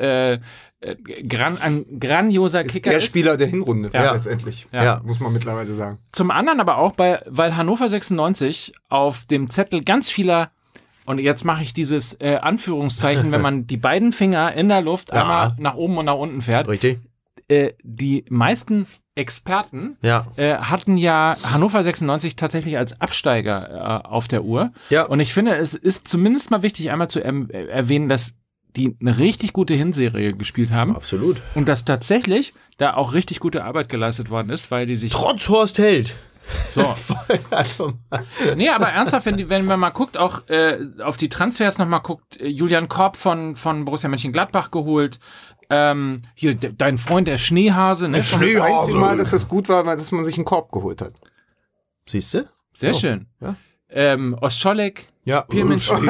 C: ein grandioser Kicker ist.
B: Der Spieler der Hinrunde letztendlich, muss man mittlerweile sagen.
C: Zum anderen aber auch, weil Hannover 96 auf dem Zettel ganz vieler, und jetzt mache ich dieses Anführungszeichen, wenn man die beiden Finger in der Luft einmal nach oben und nach unten fährt.
A: Richtig.
C: Die meisten Experten hatten ja Hannover 96 tatsächlich als Absteiger auf der Uhr. Ja. Und ich finde, es ist zumindest mal wichtig, einmal zu erwähnen, dass die eine richtig gute Hinserie gespielt haben.
A: Absolut.
C: Und dass tatsächlich da auch richtig gute Arbeit geleistet worden ist, weil die sich...
A: Trotz Horst Held.
C: So. Nee, aber ernsthaft, wenn man mal guckt, auch auf die Transfers nochmal guckt, Julian Korb von Borussia Mönchengladbach geholt, hier dein Freund, der Schneehase. Ne?
B: Das einzige Mal, dass das gut war, dass man sich einen Korb geholt hat.
A: Siehst du?
C: Sehr schön. Ja. Ostscholek.
A: Ja,
B: die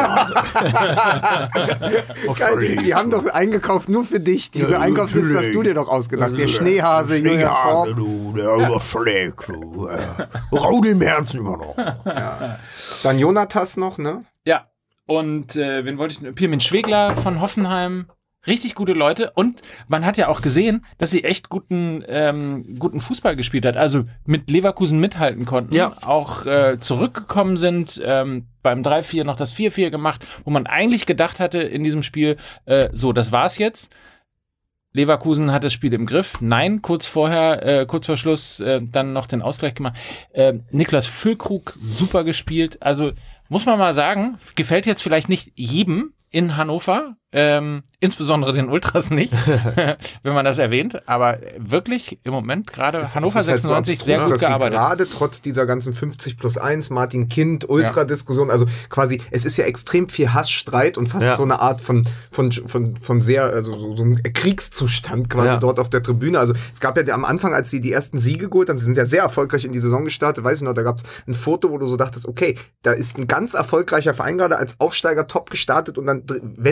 B: haben doch eingekauft nur für dich. Diese Einkaufsliste hast du dir doch ausgedacht. Der Schneehase, Julian Korb.
A: Der Schleck, du. Rau dem Herzen immer noch.
B: Ja. Dann Jonatas noch, ne?
C: Ja. Und wen wollte ich? Pirmin Schwegler von Hoffenheim. Richtig gute Leute. Und man hat ja auch gesehen, dass sie echt guten Fußball gespielt hat. Also mit Leverkusen mithalten konnten. Ja. Auch zurückgekommen sind. Beim 3-4 noch das 4-4 gemacht, wo man eigentlich gedacht hatte in diesem Spiel, das war's jetzt. Leverkusen hat das Spiel im Griff. Nein, kurz vor Schluss dann noch den Ausgleich gemacht. Niklas Füllkrug super gespielt. Also muss man mal sagen, gefällt jetzt vielleicht nicht jedem in Hannover, insbesondere den Ultras nicht, wenn man das erwähnt, aber wirklich im Moment gerade Hannover 96 halt so sehr gut gearbeitet.
B: Gerade trotz dieser ganzen 50+1, Martin Kind, Ultra-Diskussion, also quasi, es ist ja extrem viel Hassstreit und fast so eine Art von sehr, also so ein Kriegszustand quasi dort auf der Tribüne. Also es gab ja am Anfang, als sie die ersten Siege geholt haben, sie sind ja sehr erfolgreich in die Saison gestartet, weiß ich noch, da gab es ein Foto, wo du so dachtest, okay, da ist ein ganz erfolgreicher Verein gerade als Aufsteiger top gestartet und dann wenden sich die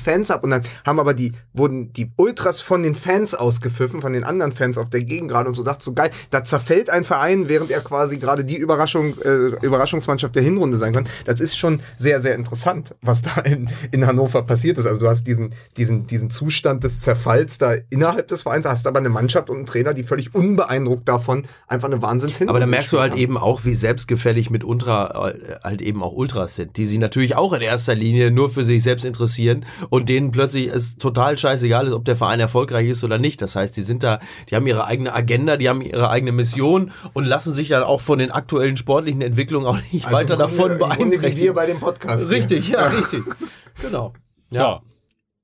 B: Fans ab und dann wurden die Ultras von den Fans ausgepfiffen, von den anderen Fans auf der Gegend gerade und so, dachte so geil, da zerfällt ein Verein, während er quasi gerade die Überraschungsmannschaft der Hinrunde sein kann. Das ist schon sehr, sehr interessant, was da in Hannover passiert ist. Also du hast diesen Zustand des Zerfalls da innerhalb des Vereins, hast aber eine Mannschaft und einen Trainer, die völlig unbeeindruckt davon einfach eine Wahnsinns-Hinrunde.
A: Aber da merkst du halt eben auch, wie selbstgefällig mitunter halt eben auch Ultras sind, die sich natürlich auch in erster Linie nur für sich selbst interessieren und denen plötzlich es total scheißegal ist, ob der Verein erfolgreich ist oder nicht. Das heißt, die haben ihre eigene Agenda, die haben ihre eigene Mission und lassen sich dann auch von den aktuellen sportlichen Entwicklungen auch nicht weiter davon beeinträchtigen.
B: Wie wir bei dem Podcast.
A: Richtig, ja, richtig. Genau. Ja.
C: So.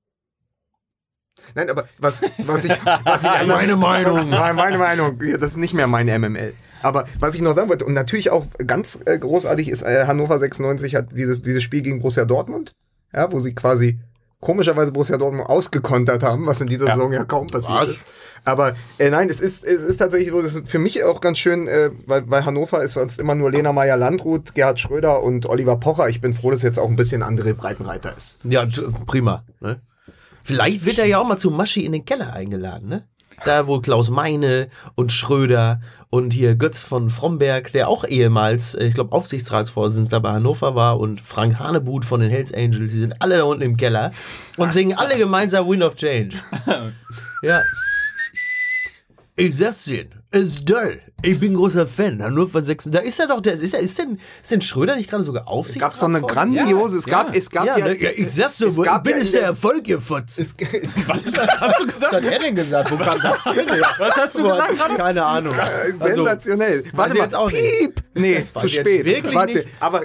B: Nein, aber was ich
A: meine Meinung.
B: Meine Meinung, das ist nicht mehr meine MML. Aber was ich noch sagen wollte, und natürlich auch ganz großartig ist, Hannover 96 hat dieses Spiel gegen Borussia Dortmund, ja, wo sie quasi komischerweise Borussia Dortmund ausgekontert haben, was in dieser Saison ja kaum passiert ist. Aber nein, es ist tatsächlich so, das ist für mich auch ganz schön, weil Hannover ist sonst immer nur Lena Meyer-Landrut, Gerhard Schröder und Oliver Pocher. Ich bin froh, dass jetzt auch ein bisschen André Breitenreiter ist.
A: Ja, prima. Ne? Vielleicht wird er ja auch mal zu Maschi in den Keller eingeladen, ne? Da, wo Klaus Meine und Schröder und hier Götz von Fromberg, der auch ehemals, ich glaube, Aufsichtsratsvorsitzender bei Hannover war, und Frank Hanebuth von den Hells Angels, die sind alle da unten im Keller und singen alle gemeinsam Wind of Change. Ja. Ich sag's dir, es ist doll. Ich bin großer Fan. Hannover 6. Da ist er doch. Ist denn Schröder nicht gerade sogar Aufsichtsratsvorsitzender?
B: Es gab so eine grandiose. Es gab ja.
A: Ich sag's dir, ich bin der Erfolg, ihr Fotz.
C: Was hast du gesagt?
A: Was hat er denn gesagt? Wo kam das denn?
C: Was hast du gesagt?
A: Keine Ahnung.
B: Sensationell.
A: Warte mal. Jetzt auch
B: Piep! Nee, zu spät.
A: Wirklich
B: Warte,
A: nicht?
B: aber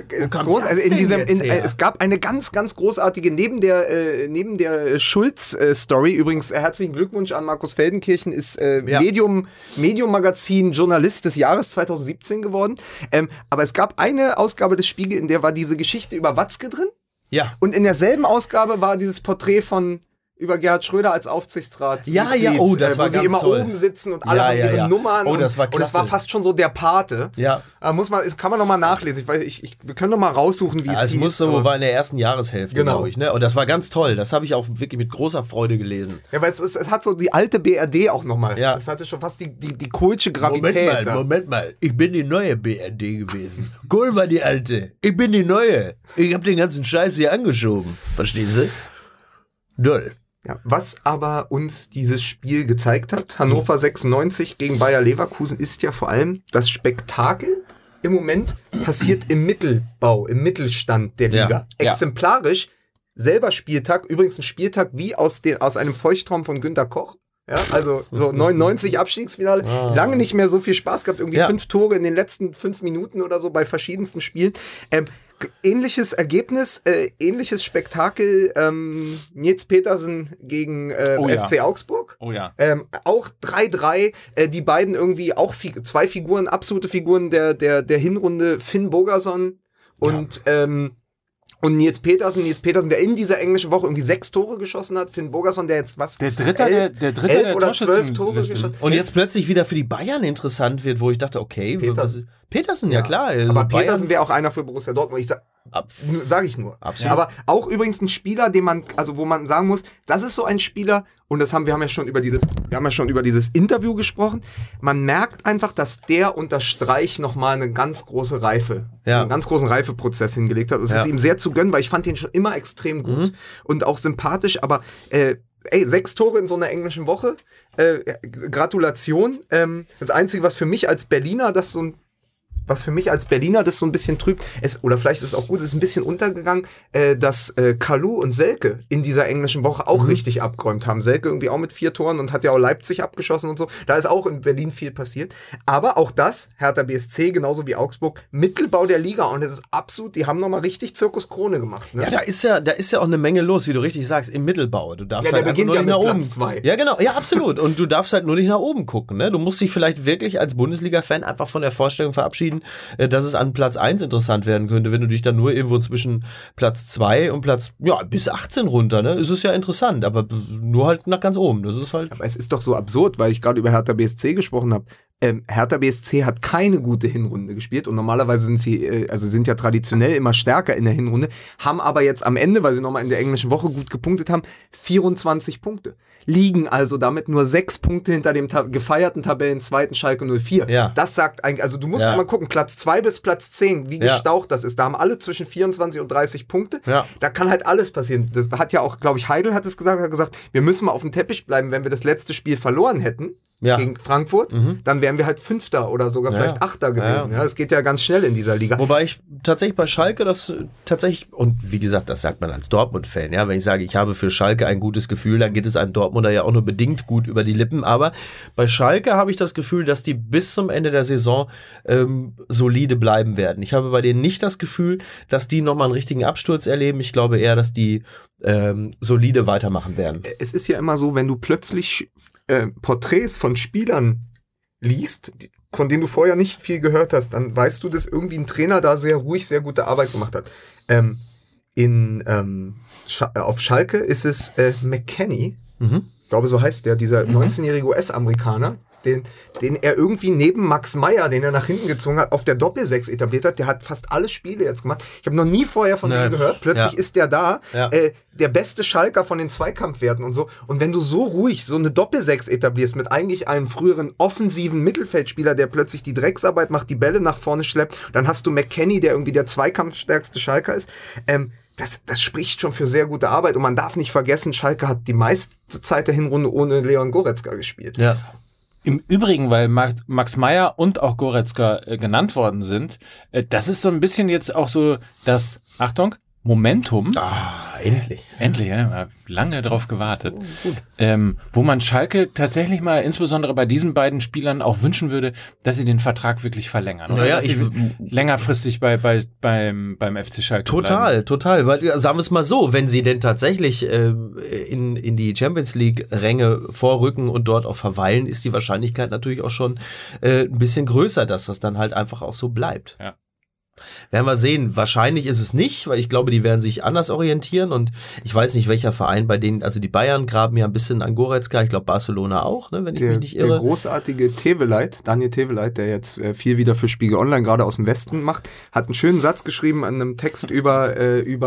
B: es gab eine ganz, ganz großartige, neben der Schulz-Story, übrigens herzlichen Glückwunsch an Markus Feldenkirchen, ist Medium-Magazin Journalist des Jahres 2017 geworden. Aber es gab eine Ausgabe des Spiegel, in der war diese Geschichte über Watzke drin.
A: Ja.
B: Und in derselben Ausgabe war dieses Porträt über Gerhard Schröder als Aufsichtsrat.
A: Ja, oh, das war ganz toll. Wo sie immer
B: oben sitzen und alle haben ihre Nummern.
A: Oh, das war klasse.
B: Und es war fast schon so der Pate.
A: Ja.
B: Kann man nochmal nachlesen. Wir können nochmal raussuchen, wie es hieß.
A: Es musste war in der ersten Jahreshälfte, glaube ich. Ne? Und das war ganz toll. Das habe ich auch wirklich mit großer Freude gelesen.
B: Ja, weil es hat so die alte BRD auch nochmal. Ja. Es hatte schon fast die Kohlsche Gravität.
A: Moment mal. Ich bin die neue BRD gewesen. Kohl war die alte. Ich bin die neue. Ich habe den ganzen Scheiß hier angeschoben. Verstehen Sie? Doll.
B: Ja, was aber uns dieses Spiel gezeigt hat, Hannover 96 gegen Bayer Leverkusen, ist ja vor allem das Spektakel im Moment passiert im Mittelbau, im Mittelstand der Liga. Ja. Exemplarisch, selber Spieltag, übrigens ein Spieltag wie aus einem Feuchttraum von Günter Koch. Ja, also so 99 Abstiegsfinale, lange nicht mehr so viel Spaß gehabt, irgendwie 5 Tore in den letzten 5 Minuten oder so bei verschiedensten Spielen. Ähnliches Ergebnis, ähnliches Spektakel, Nils Petersen gegen FC Augsburg.
C: Oh ja.
B: Auch 3-3, die beiden irgendwie auch zwei Figuren, absolute Figuren der Hinrunde, Finn Bogerson und Nils Petersen, der in dieser englischen Woche irgendwie 6 Tore geschossen hat. Finn Bogerson, der jetzt
C: der dritte 11
B: oder 12 Tore geschossen.
A: Und jetzt plötzlich wieder für die Bayern interessant wird, wo ich dachte, okay, Petersen, ja klar. Also
B: aber Petersen wäre auch einer für Borussia Dortmund. Sag ich nur.
A: Absolut.
B: Aber auch übrigens ein Spieler, wo man sagen muss, das ist so ein Spieler, und wir haben ja schon über dieses Interview gesprochen. Man merkt einfach, dass der unter Streich nochmal einen ganz großen Reifeprozess hingelegt hat. Und es ist ihm sehr zu gönnen, weil ich fand ihn schon immer extrem gut und auch sympathisch, aber 6 Tore in so einer englischen Woche. Gratulation. Das Einzige, was für mich als Berliner das so ein bisschen trübt, oder vielleicht ist es auch gut, ist ein bisschen untergegangen, dass Kalou und Selke in dieser englischen Woche auch richtig abgeräumt haben. Selke irgendwie auch mit 4 Toren und hat ja auch Leipzig abgeschossen und so. Da ist auch in Berlin viel passiert. Aber auch das, Hertha BSC, genauso wie Augsburg, Mittelbau der Liga. Und es ist absolut, die haben nochmal richtig Zirkus Krone gemacht. Ne?
A: Ja, da ist ja auch eine Menge los, wie du richtig sagst, im Mittelbau. Du darfst halt einfach nur nicht nach oben.
B: Platz 2.
A: Ja, genau. Ja, absolut. Und du darfst halt nur nicht nach oben gucken. Ne? Du musst dich vielleicht wirklich als Bundesliga-Fan einfach von der Vorstellung verabschieden, dass es an Platz 1 interessant werden könnte, wenn du dich dann nur irgendwo zwischen Platz 2 und Platz bis 18 runter, ne? Es ist ja interessant, aber nur halt nach ganz oben. Das ist halt.
B: Aber es ist doch so absurd, weil ich gerade über Hertha BSC gesprochen habe. Hertha BSC hat keine gute Hinrunde gespielt und normalerweise sind ja traditionell immer stärker in der Hinrunde, haben aber jetzt am Ende, weil sie nochmal in der englischen Woche gut gepunktet haben, 24 Punkte. Liegen also damit nur 6 Punkte hinter dem gefeierten Tabellenzweiten Schalke 04.
A: Ja.
B: Das sagt eigentlich, also du musst mal gucken, Platz 2 bis Platz 10, wie gestaucht das ist. Da haben alle zwischen 24 und 30 Punkte. Ja. Da kann halt alles passieren. Das hat ja auch, glaube ich, Heidel hat gesagt, wir müssen mal auf dem Teppich bleiben, wenn wir das letzte Spiel verloren hätten. Gegen Frankfurt, dann wären wir halt Fünfter oder sogar vielleicht Achter gewesen. Ja, das geht ja ganz schnell in dieser Liga.
A: Wobei ich tatsächlich bei Schalke und wie gesagt, das sagt man als Dortmund-Fan, ja, wenn ich sage, ich habe für Schalke ein gutes Gefühl, dann geht es einem Dortmunder ja auch nur bedingt gut über die Lippen, aber bei Schalke habe ich das Gefühl, dass die bis zum Ende der Saison solide bleiben werden. Ich habe bei denen nicht das Gefühl, dass die nochmal einen richtigen Absturz erleben. Ich glaube eher, dass die solide weitermachen werden.
B: Es ist ja immer so, wenn du plötzlich Porträts von Spielern liest, von denen du vorher nicht viel gehört hast, dann weißt du, dass irgendwie ein Trainer da sehr ruhig, sehr gute Arbeit gemacht hat. Auf Schalke ist es McKennie, ich glaube so heißt der, dieser 19-jährige US-Amerikaner, den er irgendwie neben Max Meyer, den er nach hinten gezogen hat, auf der Doppel-6 etabliert hat. Der hat fast alle Spiele jetzt gemacht. Ich habe noch nie vorher von ihm gehört. Plötzlich ist der da, der beste Schalker von den Zweikampfwerten und so. Und wenn du so ruhig so eine Doppel-6 etablierst mit eigentlich einem früheren offensiven Mittelfeldspieler, der plötzlich die Drecksarbeit macht, die Bälle nach vorne schleppt, dann hast du McKennie, der irgendwie der zweikampfstärkste Schalker ist. Das spricht schon für sehr gute Arbeit. Und man darf nicht vergessen, Schalke hat die meiste Zeit der Hinrunde ohne Leon Goretzka gespielt.
C: Ja. Im Übrigen, weil Max Meyer und auch Goretzka genannt worden sind, das ist so ein bisschen jetzt auch so das, Achtung, Momentum.
A: Endlich.
C: Endlich, ja, lange drauf gewartet. Wo man Schalke tatsächlich mal, insbesondere bei diesen beiden Spielern, auch wünschen würde, dass sie den Vertrag wirklich verlängern. Oder dass sie längerfristig beim FC Schalke bleiben.
A: Total. Weil, sagen wir es mal so, wenn sie denn tatsächlich in die Champions League-Ränge vorrücken und dort auch verweilen, ist die Wahrscheinlichkeit natürlich auch schon ein bisschen größer, dass das dann halt einfach auch so bleibt.
C: Ja.
A: Werden wir sehen. Wahrscheinlich ist es nicht, weil ich glaube, die werden sich anders orientieren und ich weiß nicht, welcher Verein bei denen, also die Bayern graben ja ein bisschen an Goretzka, ich glaube Barcelona auch, ne, wenn ich mich nicht irre.
B: Der großartige Daniel Teveleit, der jetzt viel wieder für Spiegel Online gerade aus dem Westen macht, hat einen schönen Satz geschrieben an einem Text über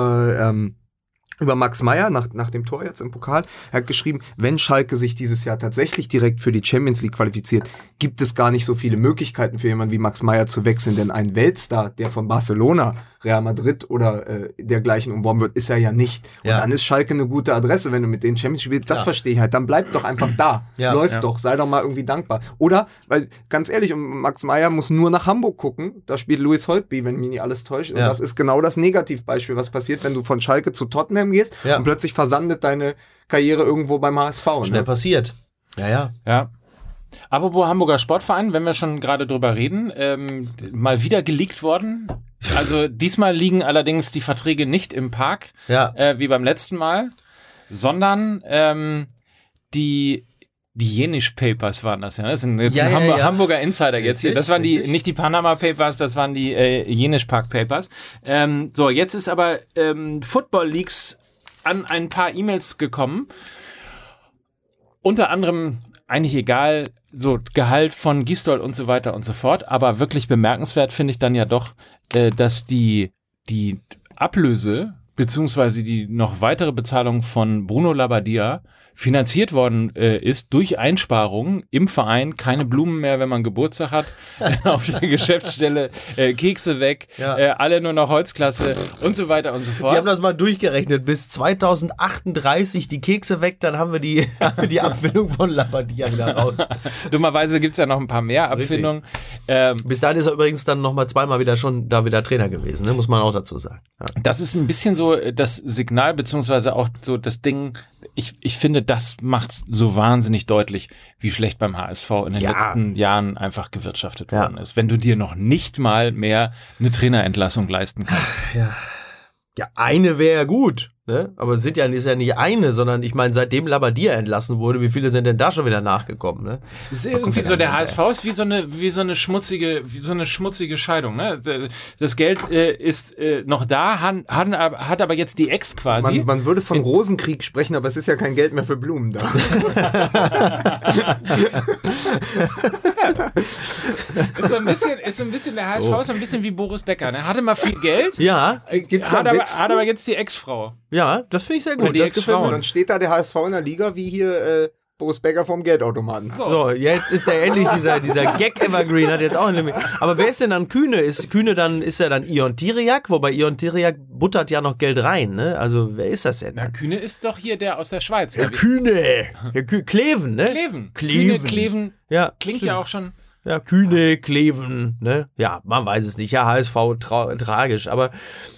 B: Max Meyer nach dem Tor jetzt im Pokal. Er hat geschrieben, wenn Schalke sich dieses Jahr tatsächlich direkt für die Champions League qualifiziert, gibt es gar nicht so viele Möglichkeiten für jemanden wie Max Meyer zu wechseln, denn ein Weltstar, der von Barcelona, Real Madrid oder dergleichen umworben wird, ist er ja nicht. Und dann ist Schalke eine gute Adresse, wenn du mit denen Champions League spielst. Das verstehe ich halt. Dann bleib doch einfach da. Läuft doch. Sei doch mal irgendwie dankbar. Oder, weil ganz ehrlich, Max Meyer muss nur nach Hamburg gucken. Da spielt Louis Holtby, wenn mich nicht alles täuscht. Und das ist genau das Negativbeispiel, was passiert, wenn du von Schalke zu Tottenham gehst und plötzlich versandet deine Karriere irgendwo beim HSV.
A: Schnell passiert.
C: Ja. Apropos Hamburger Sportverein, wenn wir schon gerade drüber reden, mal wieder geleakt worden. Also diesmal liegen allerdings die Verträge nicht im Park, wie beim letzten Mal, sondern die Jenisch Papers waren das, ja. Das sind jetzt Hamburger Insider jetzt hier. Das waren nicht die Panama Papers, das waren die Jenisch Park Papers. So, jetzt ist aber Football Leaks an ein paar E-Mails gekommen. Unter anderem, eigentlich egal, so Gehalt von Gisdol und so weiter und so fort. Aber wirklich bemerkenswert finde ich dann ja doch, dass die Ablöse beziehungsweise die noch weitere Bezahlung von Bruno Labbadia finanziert worden ist durch Einsparungen im Verein, keine Blumen mehr, wenn man Geburtstag hat, auf der Geschäftsstelle, Kekse weg, alle nur noch Holzklasse und so weiter und so fort.
A: Die haben das mal durchgerechnet, bis 2038 die Kekse weg, dann haben wir die Abfindung von Labbadia wieder raus.
C: Dummerweise gibt's ja noch ein paar mehr Abfindungen.
A: Bis dahin ist er übrigens dann nochmal zweimal wieder Trainer gewesen, ne? Muss man auch dazu sagen. Ja.
C: Das ist ein bisschen so das Signal, beziehungsweise auch so das Ding, ich finde, das macht so wahnsinnig deutlich, wie schlecht beim HSV in den letzten Jahren einfach gewirtschaftet worden ist. Wenn du dir noch nicht mal mehr eine Trainerentlassung leisten kannst.
A: Ja, eine wäre ja gut, ne? Aber es ist ja nicht eine, sondern ich meine, seitdem Labbadia entlassen wurde, wie viele sind denn da schon wieder nachgekommen, ne?
C: Das ist irgendwie so, der HSV ist wie so eine schmutzige Scheidung, ne? Das Geld ist noch da, hat aber jetzt die Ex quasi.
B: Man würde von Rosenkrieg sprechen, aber es ist ja kein Geld mehr für Blumen da.
C: Ist so ein bisschen der HSV, so ein bisschen wie Boris Becker. Er hatte mal viel Geld,
A: Ja,
C: hat aber jetzt die Ex-Frau.
A: ja, das finde ich sehr
C: Oder
A: gut.
C: die
A: Das gefällt
B: Und
A: mir.
B: dann steht da der HSV in der Liga wie hier Boris Becker vom Geldautomaten.
A: So, jetzt ist er endlich, dieser Gag-Evergreen hat jetzt auch ein Limit. Aber wer ist denn dann Kühne? Ist er dann Ion Tiriak? Wobei Ion Tiriak buttert ja noch Geld rein, ne? Also, wer ist das denn?
C: Na, Kühne ist doch hier der aus der Schweiz.
A: Herr Kühne. Kleven, ne?
C: Kleven.
A: Kleven. Ja,
C: Klingt
A: stimmt.
C: ja auch schon...
A: Ja, Kühne, Kleven, ne? Ja, man weiß es nicht. Ja, HSV, tragisch. Aber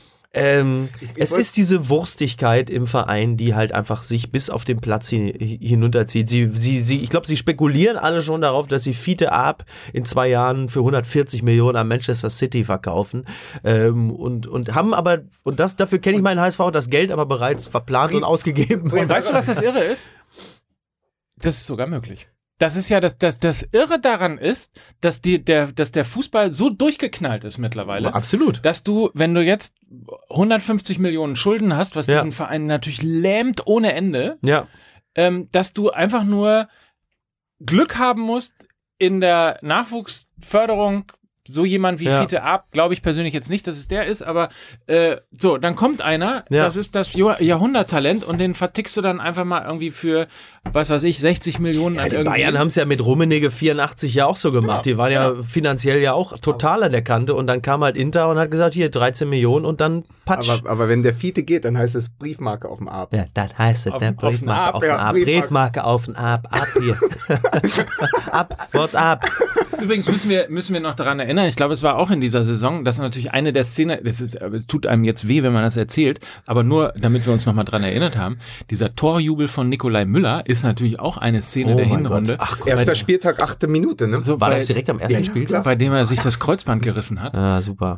A: es ist diese Wurstigkeit im Verein, die halt einfach sich bis auf den Platz hinunterzieht. Ich glaube, sie spekulieren alle schon darauf, dass sie Fiete Ab in 2 Jahren für 140 Millionen an Manchester City verkaufen. Und haben aber, dafür kenne ich meinen HSV, das Geld aber bereits verplant und ausgegeben.
C: Und weißt du, was das Irre ist? Das ist sogar möglich. Das ist ja, das Irre daran ist, dass der Fußball so durchgeknallt ist mittlerweile.
A: Absolut.
C: Dass du, wenn du jetzt 150 Millionen Schulden hast, was diesen Verein natürlich lähmt ohne Ende, dass du einfach nur Glück haben musst in der Nachwuchsförderung. So jemand wie Fiete Ab, glaube ich persönlich jetzt nicht, dass es der ist, aber so, dann kommt einer, das ist das Jahrhunderttalent und den vertickst du dann einfach mal irgendwie für, was weiß ich, 60 Millionen.
A: Ja, die Bayern haben es ja mit Rummenigge 84 ja auch so gemacht. Die waren ja finanziell ja auch total an der Kante und dann kam halt Inter und hat gesagt, hier 13 Millionen und dann patsch.
B: Aber wenn der Fiete geht, dann heißt es Briefmarke auf dem Ab.
A: Ja, dann heißt es, ne? Briefmarke auf dem Ab. Briefmarke auf dem Ab. Ab hier. Ab, what's up?
C: Übrigens müssen wir noch daran erinnern, ich glaube, es war auch in dieser Saison, das ist natürlich eine der Szenen, tut einem jetzt weh, wenn man das erzählt, aber nur, damit wir uns nochmal dran erinnert haben, dieser Torjubel von Nikolai Müller ist natürlich auch eine Szene der Hinrunde.
B: Ach, erster Spieltag, 8. Minute, ne?
A: So, war das direkt am ersten Spieltag?
C: Bei dem er sich das Kreuzband gerissen hat.
A: Ah, super.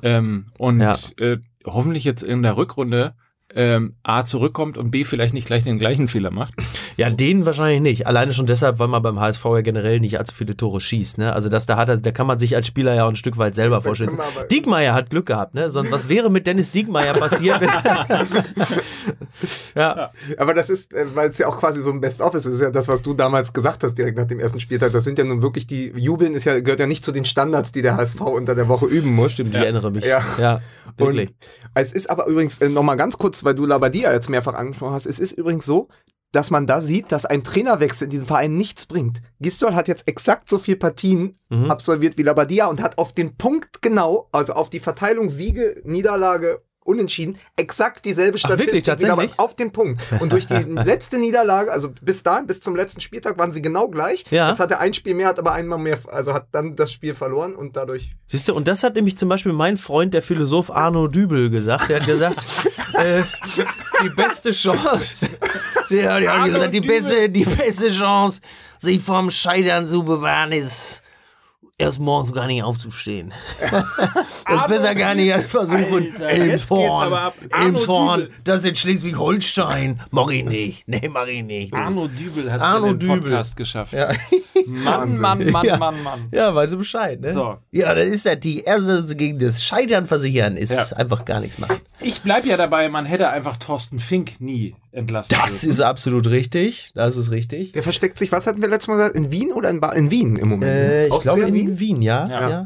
C: Hoffentlich jetzt in der Rückrunde A zurückkommt und B vielleicht nicht gleich den gleichen Fehler macht.
A: Ja, den wahrscheinlich nicht. Alleine schon deshalb, weil man beim HSV ja generell nicht allzu viele Tore schießt. Ne? Also da kann man sich als Spieler ja auch ein Stück weit selber vorstellen. Diekmeyer hat Glück gehabt. Ne? Sonst, was wäre mit Dennis Diekmeyer passiert?
B: Ja. Aber das ist, weil es ja auch quasi so ein Best-of ist, ist ja das, was du damals gesagt hast, direkt nach dem ersten Spieltag. Das sind ja nun wirklich die Jubeln, gehört ja nicht zu den Standards, die der HSV unter der Woche üben muss.
A: Stimmt, ich erinnere mich.
B: Ja,
A: wirklich.
B: Und es ist aber übrigens nochmal ganz kurz, weil du Labadia jetzt mehrfach angesprochen hast, es ist übrigens so, dass man da sieht, dass ein Trainerwechsel in diesem Verein nichts bringt. Gistol hat jetzt exakt so viele Partien absolviert wie Labadia und hat auf den Punkt genau, also auf die Verteilung Siege, Niederlage, Unentschieden, exakt dieselbe Statistik,
A: tatsächlich?
B: Auf den Punkt. Und durch die letzte Niederlage, also bis zum letzten Spieltag waren sie genau gleich.
A: Ja.
B: Jetzt hat er ein Spiel mehr, hat aber einmal mehr, also hat dann das Spiel verloren und dadurch...
A: Siehst du, und das hat nämlich zum Beispiel mein Freund, der Philosoph Arno Dübel gesagt. Der hat gesagt, die beste Chance, der hat gesagt, die beste Chance, sich vom Scheitern zu bewahren, ist erst morgens gar nicht aufzustehen. Das ist besser gar nicht als versuchen. Elmshorn, das ist in Schleswig-Holstein. Mach ich nicht. Nee, mach ich nicht.
C: Arno Dübel hat es in den Podcast geschafft.
A: Ja.
C: Mann.
A: Ja, weißt du Bescheid, ne?
C: So.
A: Ja, das ist ja die erste gegen das Scheitern versichern, ist einfach gar nichts machen.
C: Ich bleib ja dabei, man hätte einfach Thorsten Fink nie entlassen
A: Das ist absolut richtig. Das ist richtig.
B: Der versteckt sich, was hatten wir letztes Mal gesagt, in Wien oder in Wien im Moment?
A: Ich glaube in Wien, ja.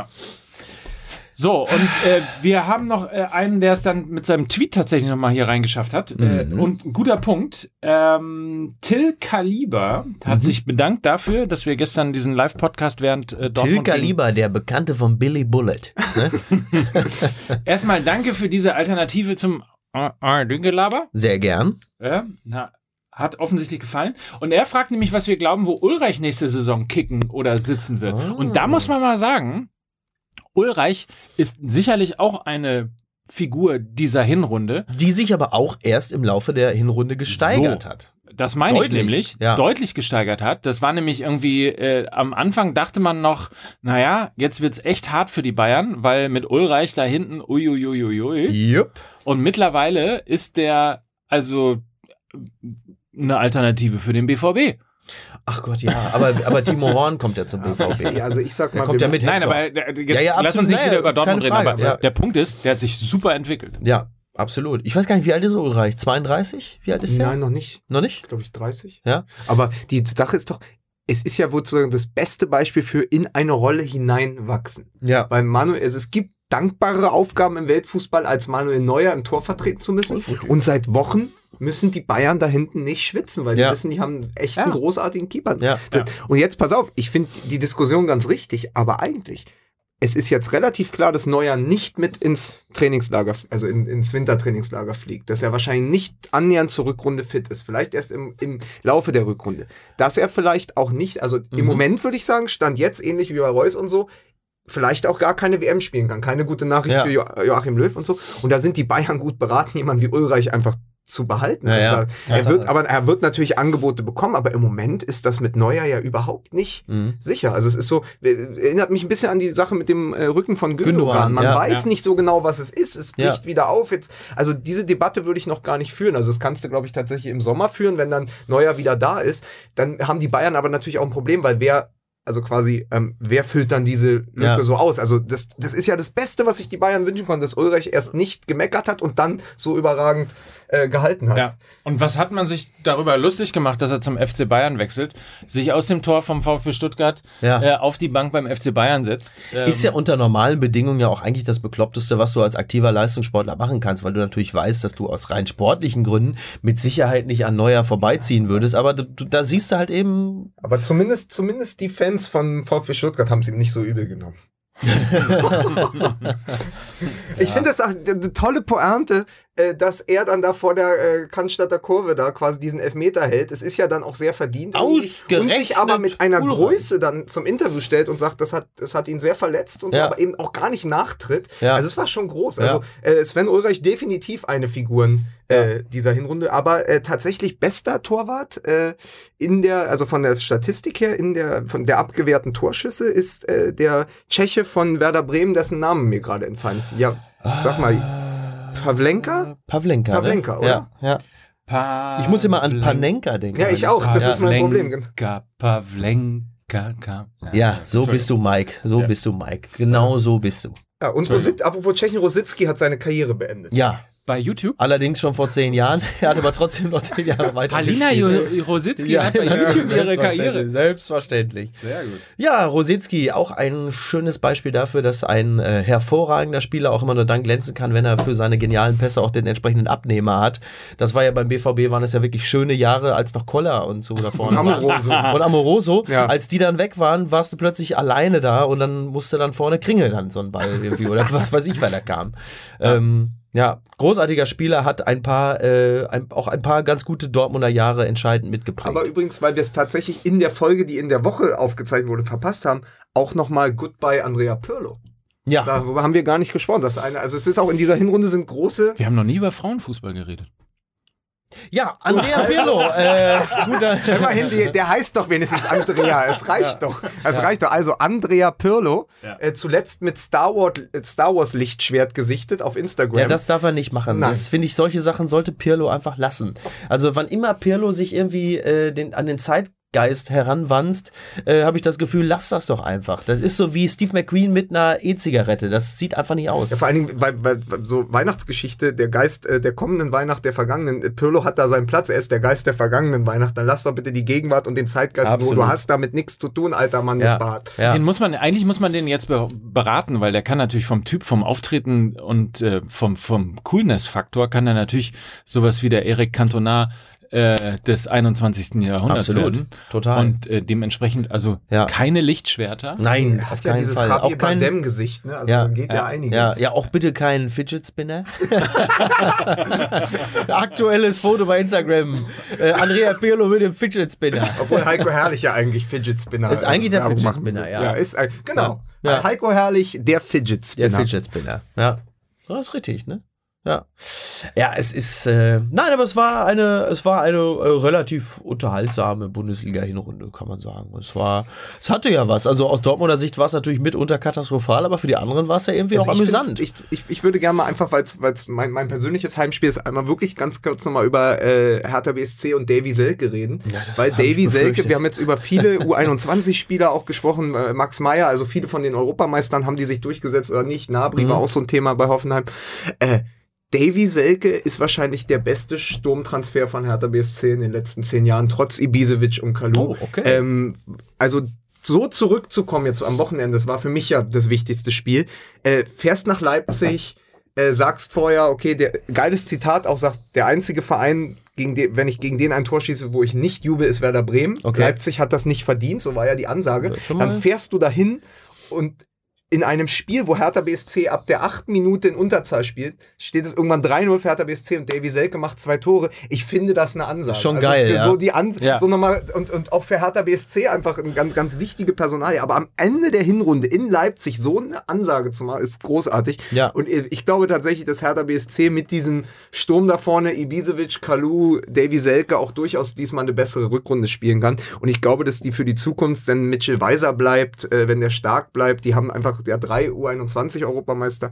C: So, und wir haben noch einen, der es dann mit seinem Tweet tatsächlich nochmal hier reingeschafft hat. Und ein guter Punkt. Till Kaliber hat sich bedankt dafür, dass wir gestern diesen Live-Podcast während Dortmund...
A: Till Kaliber, der Bekannte von Billy Bullet. Ne?
C: Erstmal danke für diese Alternative zum Düngelaber.
A: Sehr gern.
C: Hat offensichtlich gefallen. Und er fragt nämlich, was wir glauben, wo Ulreich nächste Saison kicken oder sitzen wird. Und da muss man mal sagen, Ulreich ist sicherlich auch eine Figur dieser Hinrunde.
A: Die sich aber auch erst im Laufe der Hinrunde gesteigert hat.
C: Das meine ich nämlich, deutlich gesteigert hat. Das war nämlich irgendwie, am Anfang dachte man noch, naja, jetzt wird's echt hart für die Bayern, weil mit Ulreich da hinten, uiuiuiui.
A: Yep.
C: Und mittlerweile ist der also eine Alternative für den BVB.
A: Ach Gott, ja, aber Timo Horn kommt ja zum BVB.
B: Also ich sag mal,
A: kommt ja mit.
C: Nein, aber jetzt lass uns nicht wieder über Dortmund reden, aber der Punkt ist, der hat sich super entwickelt.
A: Ja, absolut. Ich weiß gar nicht, wie alt ist Ulreich? 32? Wie alt ist der?
B: Nein, noch nicht.
A: Noch nicht?
B: Glaube ich 30.
A: Ja.
B: Aber die Sache ist doch, es ist ja sozusagen das beste Beispiel für in eine Rolle hineinwachsen. Ja. Weil Manuel, es gibt dankbare Aufgaben im Weltfußball, als Manuel Neuer im Tor vertreten zu müssen. Und seit Wochen müssen die Bayern da hinten nicht schwitzen, weil die wissen, die haben echt einen großartigen Keeper. Ja. Und jetzt pass auf, ich finde die Diskussion ganz richtig, aber eigentlich, es ist jetzt relativ klar, dass Neuer nicht mit ins Trainingslager, also ins Wintertrainingslager fliegt, dass er wahrscheinlich nicht annähernd zur Rückrunde fit ist, vielleicht erst im Laufe der Rückrunde. Dass er vielleicht auch nicht, also im Moment würde ich sagen, Stand jetzt, ähnlich wie bei Reus und so, vielleicht auch gar keine WM spielen kann. Keine gute Nachricht für Joachim Löw und so. Und da sind die Bayern gut beraten, jemanden wie Ulreich einfach zu behalten. Ja, er wird natürlich Angebote bekommen, aber im Moment ist das mit Neuer ja überhaupt nicht sicher. Also es ist so, erinnert mich ein bisschen an die Sache mit dem Rücken von Gündogan. Man weiß nicht so genau, was es ist. Es bricht wieder auf. Jetzt, also diese Debatte würde ich noch gar nicht führen. Also das kannst du, glaube ich, tatsächlich im Sommer führen, wenn dann Neuer wieder da ist. Dann haben die Bayern aber natürlich auch ein Problem, weil wer füllt dann diese Lücke so aus? Also das ist ja das Beste, was sich die Bayern wünschen konnten, dass Ulreich erst nicht gemeckert hat und dann so überragend gehalten hat.
C: Ja. Und was hat man sich darüber lustig gemacht, dass er zum FC Bayern wechselt, sich aus dem Tor vom VfB Stuttgart auf die Bank beim FC Bayern setzt?
A: Ist ja unter normalen Bedingungen ja auch eigentlich das Bekloppteste, was du als aktiver Leistungssportler machen kannst, weil du natürlich weißt, dass du aus rein sportlichen Gründen mit Sicherheit nicht an Neuer vorbeiziehen würdest, aber da siehst du halt eben...
B: Aber zumindest die Fans von VfB Stuttgart haben es ihm nicht so übel genommen. Ich finde das auch eine tolle Pointe, dass er dann da vor der Cannstatter Kurve da quasi diesen Elfmeter hält. Es ist ja dann auch sehr verdient.
A: Ausgerechnet.
B: Und sich aber mit einer Größe dann zum Interview stellt und sagt, das hat ihn sehr verletzt und so, aber eben auch gar nicht nachtritt. Ja. Also es war schon groß. Also Sven Ulreich definitiv eine Figur dieser Hinrunde, aber tatsächlich bester Torwart also von der Statistik her, von der abgewehrten Torschüsse ist der Tscheche von Werder Bremen, dessen Namen mir gerade entfallen ist. Ja, sag mal, Pavlenka?
A: Pavlenka,
B: oder?
A: Ja. Ich muss immer an Panenka denken.
B: Ja, ich auch. Das ist mein Problem.
C: Pavlenka.
A: Ja, so bist du, Mike. Bist du, Mike. Genau so bist du.
B: Ja, und apropos Tschechen, Rositzky hat seine Karriere beendet.
A: Ja.
C: Bei YouTube?
A: Allerdings schon vor 10 Jahren. Er hat aber trotzdem noch 10 Jahre weiter.
C: Halina Rositzky hat bei YouTube ihre Karriere.
A: Selbstverständlich.
C: Sehr gut.
A: Ja, Rositzky, auch ein schönes Beispiel dafür, dass ein hervorragender Spieler auch immer nur dann glänzen kann, wenn er für seine genialen Pässe auch den entsprechenden Abnehmer hat. Das war ja beim BVB, waren es ja wirklich schöne Jahre, als noch Koller und so da vorne waren. Und Amoroso. Ja. Als die dann weg waren, warst du plötzlich alleine da und dann musste dann vorne Kringel dann so ein Ball irgendwie oder was weiß ich, weil er kam. Ja, großartiger Spieler, hat auch ein paar ganz gute Dortmunder Jahre entscheidend mitgeprägt.
B: Aber übrigens, weil wir es tatsächlich in der Folge, die in der Woche aufgezeichnet wurde, verpasst haben, auch nochmal Goodbye Andrea Pirlo. Ja. Darüber haben wir gar nicht gesprochen. Also es ist auch in dieser Hinrunde sind große...
C: Wir haben noch nie über Frauenfußball geredet.
A: Ja, Andrea Pirlo.
B: Immerhin, der heißt doch wenigstens Andrea. Es reicht doch. Reicht doch. Also Andrea Pirlo, zuletzt mit Star Wars Lichtschwert gesichtet auf Instagram.
A: Ja, das darf er nicht machen. Nein. Das finde ich, solche Sachen sollte Pirlo einfach lassen. Also wann immer Pirlo sich irgendwie an den Zeitgeist heranwanzt, habe ich das Gefühl, lass das doch einfach. Das ist so wie Steve McQueen mit einer E-Zigarette. Das sieht einfach nicht aus.
B: Ja, vor allen Dingen bei so Weihnachtsgeschichte, der Geist der kommenden Weihnacht, der vergangenen, Pirlo hat da seinen Platz, er ist der Geist der vergangenen Weihnacht. Dann lass doch bitte die Gegenwart und den Zeitgeist, wo du hast damit nichts zu tun, alter Mann mit Bart.
C: Ja. Eigentlich muss man den jetzt beraten, weil der kann natürlich vom Typ, vom Auftreten und vom Coolness-Faktor kann er natürlich sowas wie der Eric Cantona des 21. Jahrhunderts werden.
A: Total.
C: Und dementsprechend keine Lichtschwerter.
A: Nein, auf keinen Fall.
B: Auch kein Bardem-Gesicht, ne? Also geht ja einiges.
A: Ja, auch bitte kein Fidget Spinner. Aktuelles Foto bei Instagram. Andrea Pirlo mit dem Fidget Spinner.
B: Obwohl Heiko Herrlich ja eigentlich Fidget Spinner
A: ist. Eigentlich der Fidget Spinner, ja.
B: Genau. Ja. Heiko Herrlich, der Fidget Spinner.
A: Der Fidget Spinner, ja. Das ist richtig, ne? Ja, es ist, nein, aber es war eine relativ unterhaltsame Bundesliga-Hinrunde, kann man sagen. Es hatte ja was. Also aus Dortmunder Sicht war es natürlich mitunter katastrophal, aber für die anderen war es ja irgendwie auch amüsant.
B: Ich würde gerne mal einfach, weil es mein persönliches Heimspiel ist, einmal wirklich ganz kurz nochmal über Hertha BSC und Davy Selke reden. Ja, weil Davy Selke, wir haben jetzt über viele U21-Spieler auch gesprochen, Max Meyer, also viele von den Europameistern haben die sich durchgesetzt oder nicht. Gnabry war auch so ein Thema bei Hoffenheim. Davy Selke ist wahrscheinlich der beste Sturmtransfer von Hertha BSC in den letzten 10 Jahren, trotz Ibisevic und Kalou.
A: Oh, okay.
B: Also so zurückzukommen jetzt am Wochenende, das war für mich ja das wichtigste Spiel. Fährst nach Leipzig, sagst vorher, okay, geiles Zitat, auch sagst, der einzige Verein, wenn ich gegen den ein Tor schieße, wo ich nicht jubel, ist Werder Bremen. Okay. Leipzig hat das nicht verdient, so war ja die Ansage. Dann fährst du dahin und in einem Spiel, wo Hertha BSC ab der 8. Minute in Unterzahl spielt, steht es irgendwann 3-0 für Hertha BSC und Davy Selke macht 2 Tore. Ich finde das eine Ansage.
A: Schon geil,
B: ja. So nochmal, und auch für Hertha BSC einfach eine ganz, ganz wichtige Personalie. Aber am Ende der Hinrunde in Leipzig so eine Ansage zu machen, ist großartig. Ja. Und ich glaube tatsächlich, dass Hertha BSC mit diesem Sturm da vorne, Ibisevic, Kalou, Davy Selke auch durchaus diesmal eine bessere Rückrunde spielen kann. Und ich glaube, dass die für die Zukunft, wenn Mitchell Weiser bleibt, wenn der stark bleibt, die haben einfach 3 U21-Europameister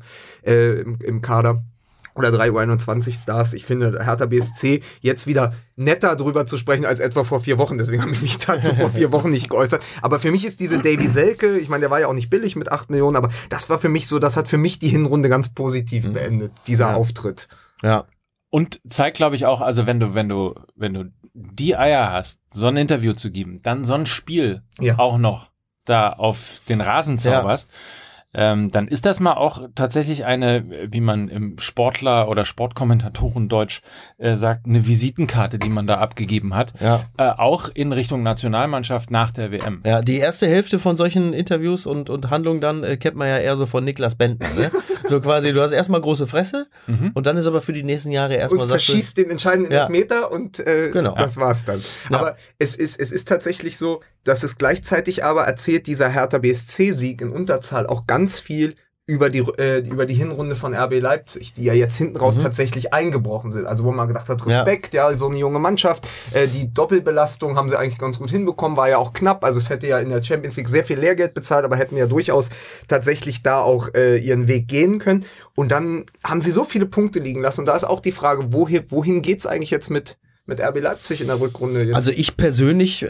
B: im Kader oder 3 U21-Stars. Ich finde, Hertha BSC jetzt wieder netter drüber zu sprechen als etwa vor 4 Wochen. Deswegen habe ich mich dazu vor 4 Wochen nicht geäußert. Aber für mich ist diese Davy Selke, ich meine, der war ja auch nicht billig mit 8 Millionen, aber das war für mich so, das hat für mich die Hinrunde ganz positiv beendet, dieser Auftritt.
C: Ja. Und zeigt, glaube ich, auch, also wenn du die Eier hast, so ein Interview zu geben, dann so ein Spiel auch noch da auf den Rasen zauberst, dann ist das mal auch tatsächlich eine, wie man im Sportler- oder Sportkommentatoren-Deutsch sagt, eine Visitenkarte, die man da abgegeben hat. Ja. Auch in Richtung Nationalmannschaft nach der WM.
A: Ja, die erste Hälfte von solchen Interviews und Handlungen dann kennt man ja eher so von Niklas Bentner. Ne? So quasi, du hast erstmal große Fresse und dann ist aber für die nächsten Jahre erstmal...
B: Und verschießt den entscheidenden Elfmeter und das war's dann. Ja. Aber es ist tatsächlich so, dass es gleichzeitig aber erzählt dieser Hertha BSC-Sieg in Unterzahl auch ganz viel über die Hinrunde von RB Leipzig, die ja jetzt hinten raus tatsächlich eingebrochen sind. Also wo man gedacht hat, Respekt, so eine junge Mannschaft. Die Doppelbelastung haben sie eigentlich ganz gut hinbekommen, war ja auch knapp. Also es hätte ja in der Champions League sehr viel Lehrgeld bezahlt, aber hätten ja durchaus tatsächlich da auch ihren Weg gehen können. Und dann haben sie so viele Punkte liegen lassen. Und da ist auch die Frage, wohin geht's eigentlich jetzt mit RB Leipzig in der Rückrunde? Jetzt?
A: Also ich persönlich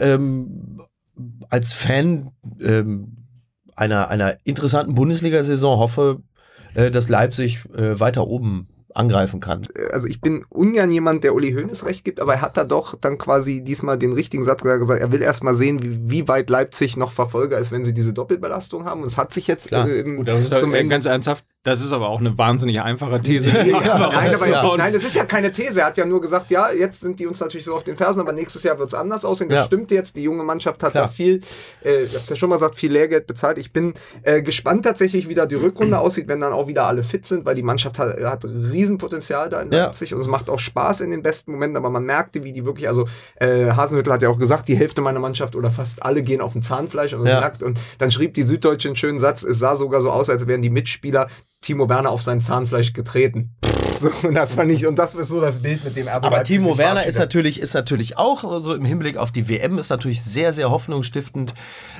A: als Fan einer interessanten Bundesliga-Saison hoffe, dass Leipzig weiter oben angreifen kann.
B: Also ich bin ungern jemand, der Uli Hoeneß recht gibt, aber er hat da doch dann quasi diesmal den richtigen Satz gesagt, er will erst mal sehen, wie weit Leipzig noch Verfolger ist, wenn sie diese Doppelbelastung haben. Und es hat sich jetzt
C: zum Ende ganz ernsthaft. Das ist aber auch eine wahnsinnig einfache These.
B: Nein, das ist ja keine These. Er hat ja nur gesagt, jetzt sind die uns natürlich so auf den Fersen, aber nächstes Jahr wird es anders aussehen. Das stimmt jetzt. Die junge Mannschaft hat da viel, ich habe es ja schon mal gesagt, viel Lehrgeld bezahlt. Ich bin gespannt tatsächlich, wie da die Rückrunde aussieht, wenn dann auch wieder alle fit sind, weil die Mannschaft hat Riesenpotenzial da in Leipzig und es macht auch Spaß in den besten Momenten, aber man merkte, wie die wirklich, also Hasenhüttl hat ja auch gesagt, die Hälfte meiner Mannschaft oder fast alle gehen auf dem Zahnfleisch und merkt, und dann schrieb die Süddeutsche einen schönen Satz, es sah sogar so aus, als wären die Mitspieler Timo Werner auf sein Zahnfleisch getreten. So, und das ist so das Bild, mit dem RB
A: Aber Timo Werner ist natürlich auch so im Hinblick auf die WM ist natürlich sehr, sehr hoffnungsstiftend.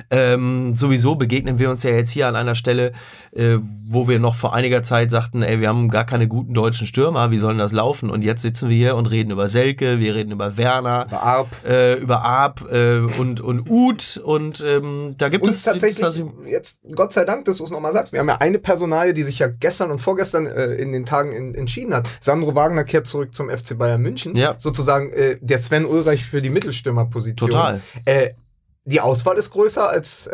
A: Sowieso begegnen wir uns ja jetzt hier an einer Stelle, wo wir noch vor einiger Zeit sagten, wir haben gar keine guten deutschen Stürmer, wie sollen das laufen? Und jetzt sitzen wir hier und reden über Selke, wir reden über Werner, über Arp und Uth und da gibt es
B: tatsächlich jetzt, Gott sei Dank, dass du es nochmal sagst, wir haben ja eine Personalie, die sich ja gestern und vorgestern in den Tagen entschieden hat. Sandro Wagner kehrt zurück zum FC Bayern München. Ja. Sozusagen der Sven Ulreich für die Mittelstürmerposition.
A: Total.
B: Die Auswahl ist größer als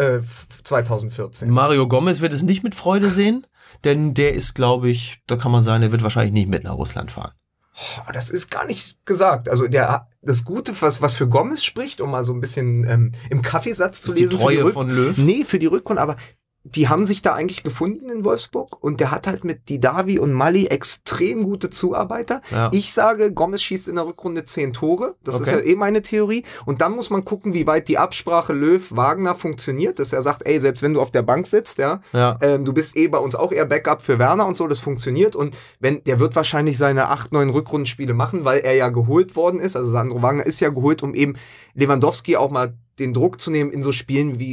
B: 2014.
A: Mario Gomez wird es nicht mit Freude sehen, denn der ist, glaube ich, da kann man sagen, der wird wahrscheinlich nicht mit nach Russland fahren.
B: Das ist gar nicht gesagt. Also das Gute, was für Gomez spricht, um mal so ein bisschen im Kaffeesatz zu lesen.
A: Die Treue von Löw?
B: Nee, für die Rückrunde, aber die haben sich da eigentlich gefunden in Wolfsburg und der hat halt mit Didavi und Mali extrem gute Zuarbeiter. Ja. Ich sage, Gomez schießt in der Rückrunde 10 Tore. Das ist ja meine Theorie. Und dann muss man gucken, wie weit die Absprache Löw-Wagner funktioniert, dass er sagt, selbst wenn du auf der Bank sitzt, du bist bei uns auch eher Backup für Werner und so, das funktioniert. Und der wird wahrscheinlich seine 8, 9 Rückrundenspiele machen, weil er ja geholt worden ist. Also Sandro Wagner ist ja geholt, um eben Lewandowski auch mal den Druck zu nehmen in so Spielen wie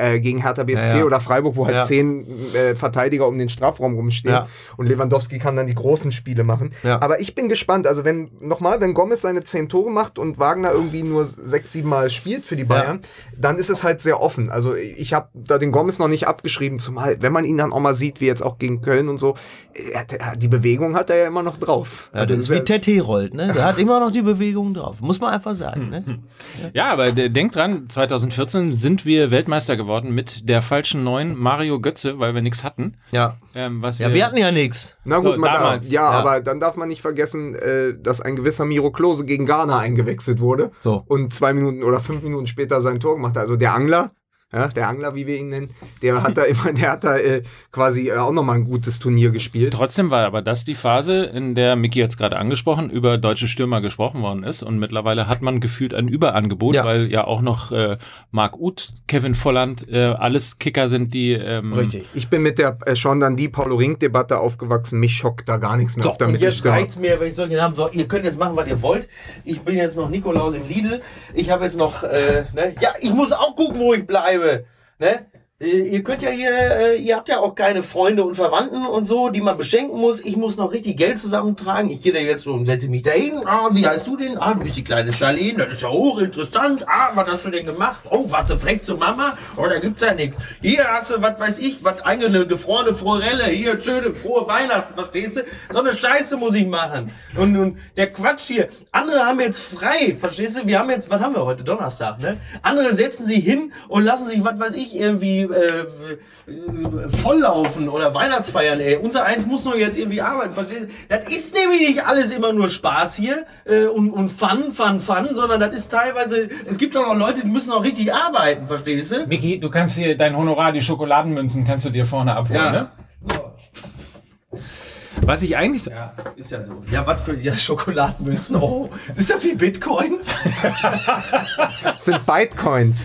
B: gegen Hertha BSC oder Freiburg, wo halt 10 Verteidiger um den Strafraum rumstehen und Lewandowski kann dann die großen Spiele machen. Ja. Aber ich bin gespannt, also wenn Gomez seine 10 Tore macht und Wagner irgendwie nur 6-7 Mal spielt für die Bayern, dann ist es halt sehr offen. Also ich habe da den Gomez noch nicht abgeschrieben, zumal wenn man ihn dann auch mal sieht, wie jetzt auch gegen Köln und so, die Bewegung hat er ja immer noch drauf.
A: Also das ist wie Tete rollt, ne? Der hat immer noch die Bewegung drauf, muss man einfach sagen. Ne?
C: Ja, aber denkt dran, 2014 sind wir Weltmeister geworden mit der falschen 9 Mario Götze, weil wir nichts hatten.
A: Ja. Wir hatten ja nichts.
B: Na gut, damals. Aber dann darf man nicht vergessen, dass ein gewisser Miro Klose gegen Ghana eingewechselt wurde und 2 Minuten oder 5 Minuten später sein Tor gemacht hat. Also der Angler, wie wir ihn nennen, der hat da quasi auch nochmal ein gutes Turnier gespielt.
C: Trotzdem war aber das die Phase, in der Micky jetzt gerade angesprochen, über deutsche Stürmer gesprochen worden ist und mittlerweile hat man gefühlt ein Überangebot, weil ja auch noch Marc Uth, Kevin Volland, alles Kicker sind, die...
B: Richtig. Ich bin mit der Paulo-Rink-Debatte aufgewachsen, mich schockt da gar nichts mehr auf der Mittelstürmer.
A: Und jetzt reicht's mir, wenn ich solche Namen sage, ihr könnt jetzt machen, was ihr wollt. Ich bin jetzt noch Nikolaus im Lidl, ich habe jetzt noch, ich muss auch gucken, wo ich bleibe. Ne? Ihr könnt ja hier, ihr habt ja auch keine Freunde und Verwandten und so, die man beschenken muss. Ich muss noch richtig Geld zusammentragen. Ich gehe da jetzt so und setze mich da hin. Wie heißt du denn? Du bist die kleine Charlene. Das ist ja hochinteressant. Was hast du denn gemacht? Warst du frech zu Mama? Da gibt's ja nichts. Hier hast du, was weiß ich, eine gefrorene Forelle. Hier, schöne, frohe Weihnachten, verstehst du? So eine Scheiße muss ich machen. Und der Quatsch hier. Andere haben jetzt frei, verstehst du? Wir haben jetzt, was haben wir heute? Donnerstag, ne? Andere setzen sich hin und lassen sich, was weiß ich, irgendwie volllaufen oder Weihnachtsfeiern, ey. Unser Eins muss noch jetzt irgendwie arbeiten, verstehst du? Das ist nämlich nicht alles immer nur Spaß hier und Fun, sondern das ist teilweise, es gibt auch noch Leute, die müssen auch richtig arbeiten, verstehst du?
C: Micky, du kannst hier dein Honorar, die Schokoladenmünzen kannst du dir vorne abholen, ne? So. Was ich eigentlich...
A: Ja, ist ja so. Ja, was für die Schokoladenmünzen? Oh, ist das wie Bitcoins?
B: Das sind Bytecoins.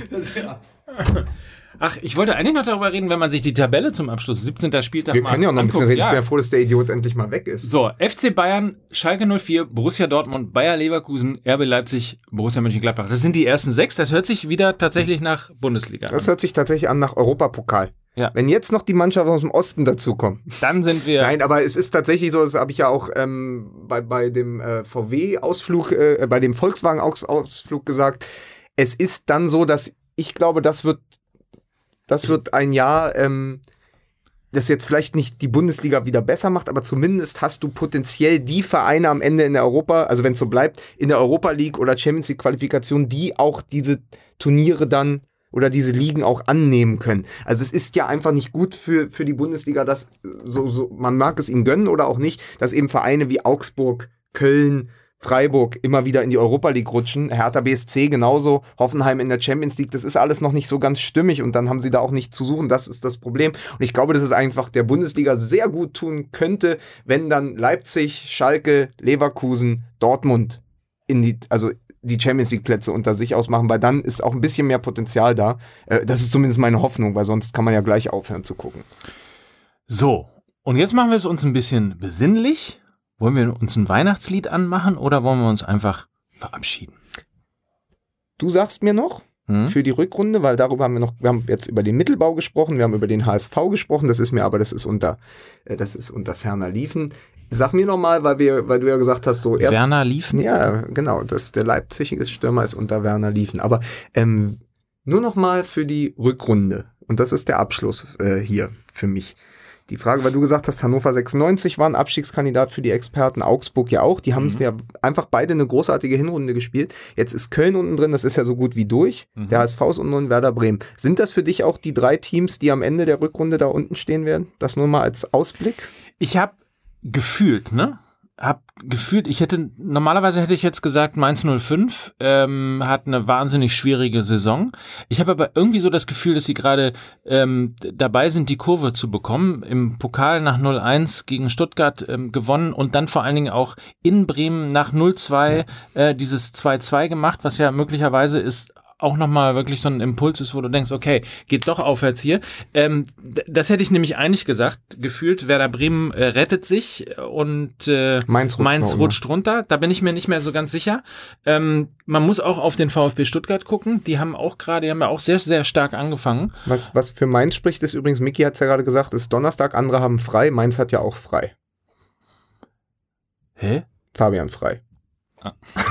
C: Ach, ich wollte eigentlich noch darüber reden, wenn man sich die Tabelle zum Abschluss 17. Spieltag
B: Wir können ja auch noch ein bisschen reden. Ich bin ja froh, dass der Idiot endlich mal weg ist.
C: So, FC Bayern, Schalke 04, Borussia Dortmund, Bayer Leverkusen, RB Leipzig, Borussia Mönchengladbach. Das sind die ersten 6. Das hört sich wieder tatsächlich nach Bundesliga an.
B: Das hört sich tatsächlich an nach Europapokal. Ja. Wenn jetzt noch die Mannschaft aus dem Osten dazukommen.
C: Dann sind wir...
B: Nein, aber es ist tatsächlich so, das habe ich ja auch bei dem VW-Ausflug, bei dem Volkswagen-Ausflug gesagt. Es ist dann so, dass ich glaube, das wird ein Jahr, das jetzt vielleicht nicht die Bundesliga wieder besser macht, aber zumindest hast du potenziell die Vereine am Ende in der also wenn es so bleibt, in der Europa League oder Champions League Qualifikation, die auch diese Turniere dann oder diese Ligen auch annehmen können. Also es ist ja einfach nicht gut für die Bundesliga, dass so man mag es ihnen gönnen oder auch nicht, dass eben Vereine wie Augsburg, Köln, Freiburg immer wieder in die Europa League rutschen, Hertha BSC genauso, Hoffenheim in der Champions League, das ist alles noch nicht so ganz stimmig und dann haben sie da auch nichts zu suchen, das ist das Problem. Und ich glaube, dass es einfach der Bundesliga sehr gut tun könnte, wenn dann Leipzig, Schalke, Leverkusen, Dortmund die Champions League Plätze unter sich ausmachen, weil dann ist auch ein bisschen mehr Potenzial da. Das ist zumindest meine Hoffnung, weil sonst kann man ja gleich aufhören zu gucken.
C: So, und jetzt machen wir es uns ein bisschen besinnlich. Wollen wir uns ein Weihnachtslied anmachen oder wollen wir uns einfach verabschieden?
B: Du sagst mir noch für die Rückrunde, weil darüber haben wir haben jetzt über den Mittelbau gesprochen, wir haben über den HSV gesprochen, das ist unter ferner Liefen. Sag mir nochmal, weil du ja gesagt hast, so erst...
C: Werner Liefen?
B: Ja, genau, der Leipziger Stürmer ist unter Werner Liefen. Aber nur nochmal für die Rückrunde. Und das ist der Abschluss hier für mich. Die Frage, weil du gesagt hast, Hannover 96 war ein Abstiegskandidat für die Experten, Augsburg ja auch. Die haben es ja einfach beide eine großartige Hinrunde gespielt. Jetzt ist Köln unten drin, das ist ja so gut wie durch. Der HSV ist unten drin, Werder Bremen. Sind das für dich auch die 3 Teams, die am Ende der Rückrunde da unten stehen werden? Das nur mal als Ausblick?
C: Ich habe gefühlt, normalerweise hätte ich jetzt gesagt, Mainz 05 hat eine wahnsinnig schwierige Saison. Ich habe aber irgendwie so das Gefühl, dass sie gerade dabei sind, die Kurve zu bekommen. Im Pokal nach 0-1 gegen Stuttgart gewonnen und dann vor allen Dingen auch in Bremen nach 0-2 dieses 2-2 gemacht, was ja möglicherweise ist auch nochmal wirklich so ein Impuls ist, wo du denkst, okay, geht doch aufwärts hier. Das hätte ich nämlich eigentlich gesagt, gefühlt, Werder Bremen rettet sich und Mainz rutscht runter. Da bin ich mir nicht mehr so ganz sicher. Man muss auch auf den VfB Stuttgart gucken. Die haben ja auch sehr, sehr stark angefangen.
B: Was für Mainz spricht, ist übrigens, Micky hat es ja gerade gesagt, ist Donnerstag, andere haben frei, Mainz hat ja auch frei.
C: Hä?
B: Fabian frei.
C: Ah.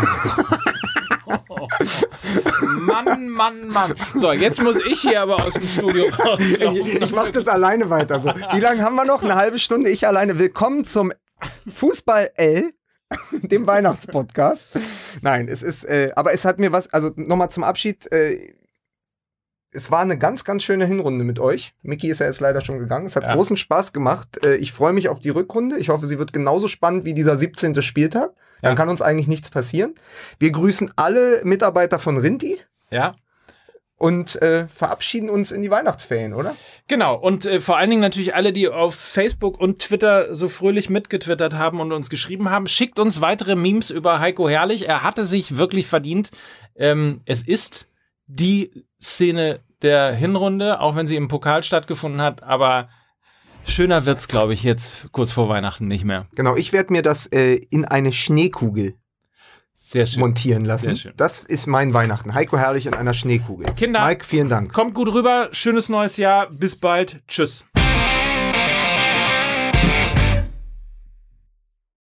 C: Mann. So, jetzt muss ich hier aber aus dem Studio raus.
B: Ich mach das alleine weiter. So. Wie lange haben wir noch? Eine halbe Stunde, ich alleine. Willkommen zum Fußball L, dem Weihnachtspodcast. Nein, es ist, aber es hat mir was, also nochmal zum Abschied, es war eine ganz, ganz schöne Hinrunde mit euch. Micky ist ja jetzt leider schon gegangen. Es hat großen Spaß gemacht. Ich freue mich auf die Rückrunde. Ich hoffe, sie wird genauso spannend wie dieser 17. Spieltag. Dann kann uns eigentlich nichts passieren. Wir grüßen alle Mitarbeiter von Rinti.
C: Ja.
B: Und verabschieden uns in die Weihnachtsferien, oder?
C: Genau. Und vor allen Dingen natürlich alle, die auf Facebook und Twitter so fröhlich mitgetwittert haben und uns geschrieben haben. Schickt uns weitere Memes über Heiko Herrlich. Er hatte sich wirklich verdient. Es ist die Szene der Hinrunde, auch wenn sie im Pokal stattgefunden hat, aber schöner wird's, glaube ich, jetzt kurz vor Weihnachten nicht mehr.
B: Genau, ich werde mir das in eine Schneekugel montieren lassen.
C: Sehr schön.
B: Das ist mein Weihnachten. Heiko Herrlich in einer Schneekugel.
C: Kinder,
B: Mike, vielen Dank.
C: Kommt gut rüber, schönes neues Jahr, bis bald, tschüss.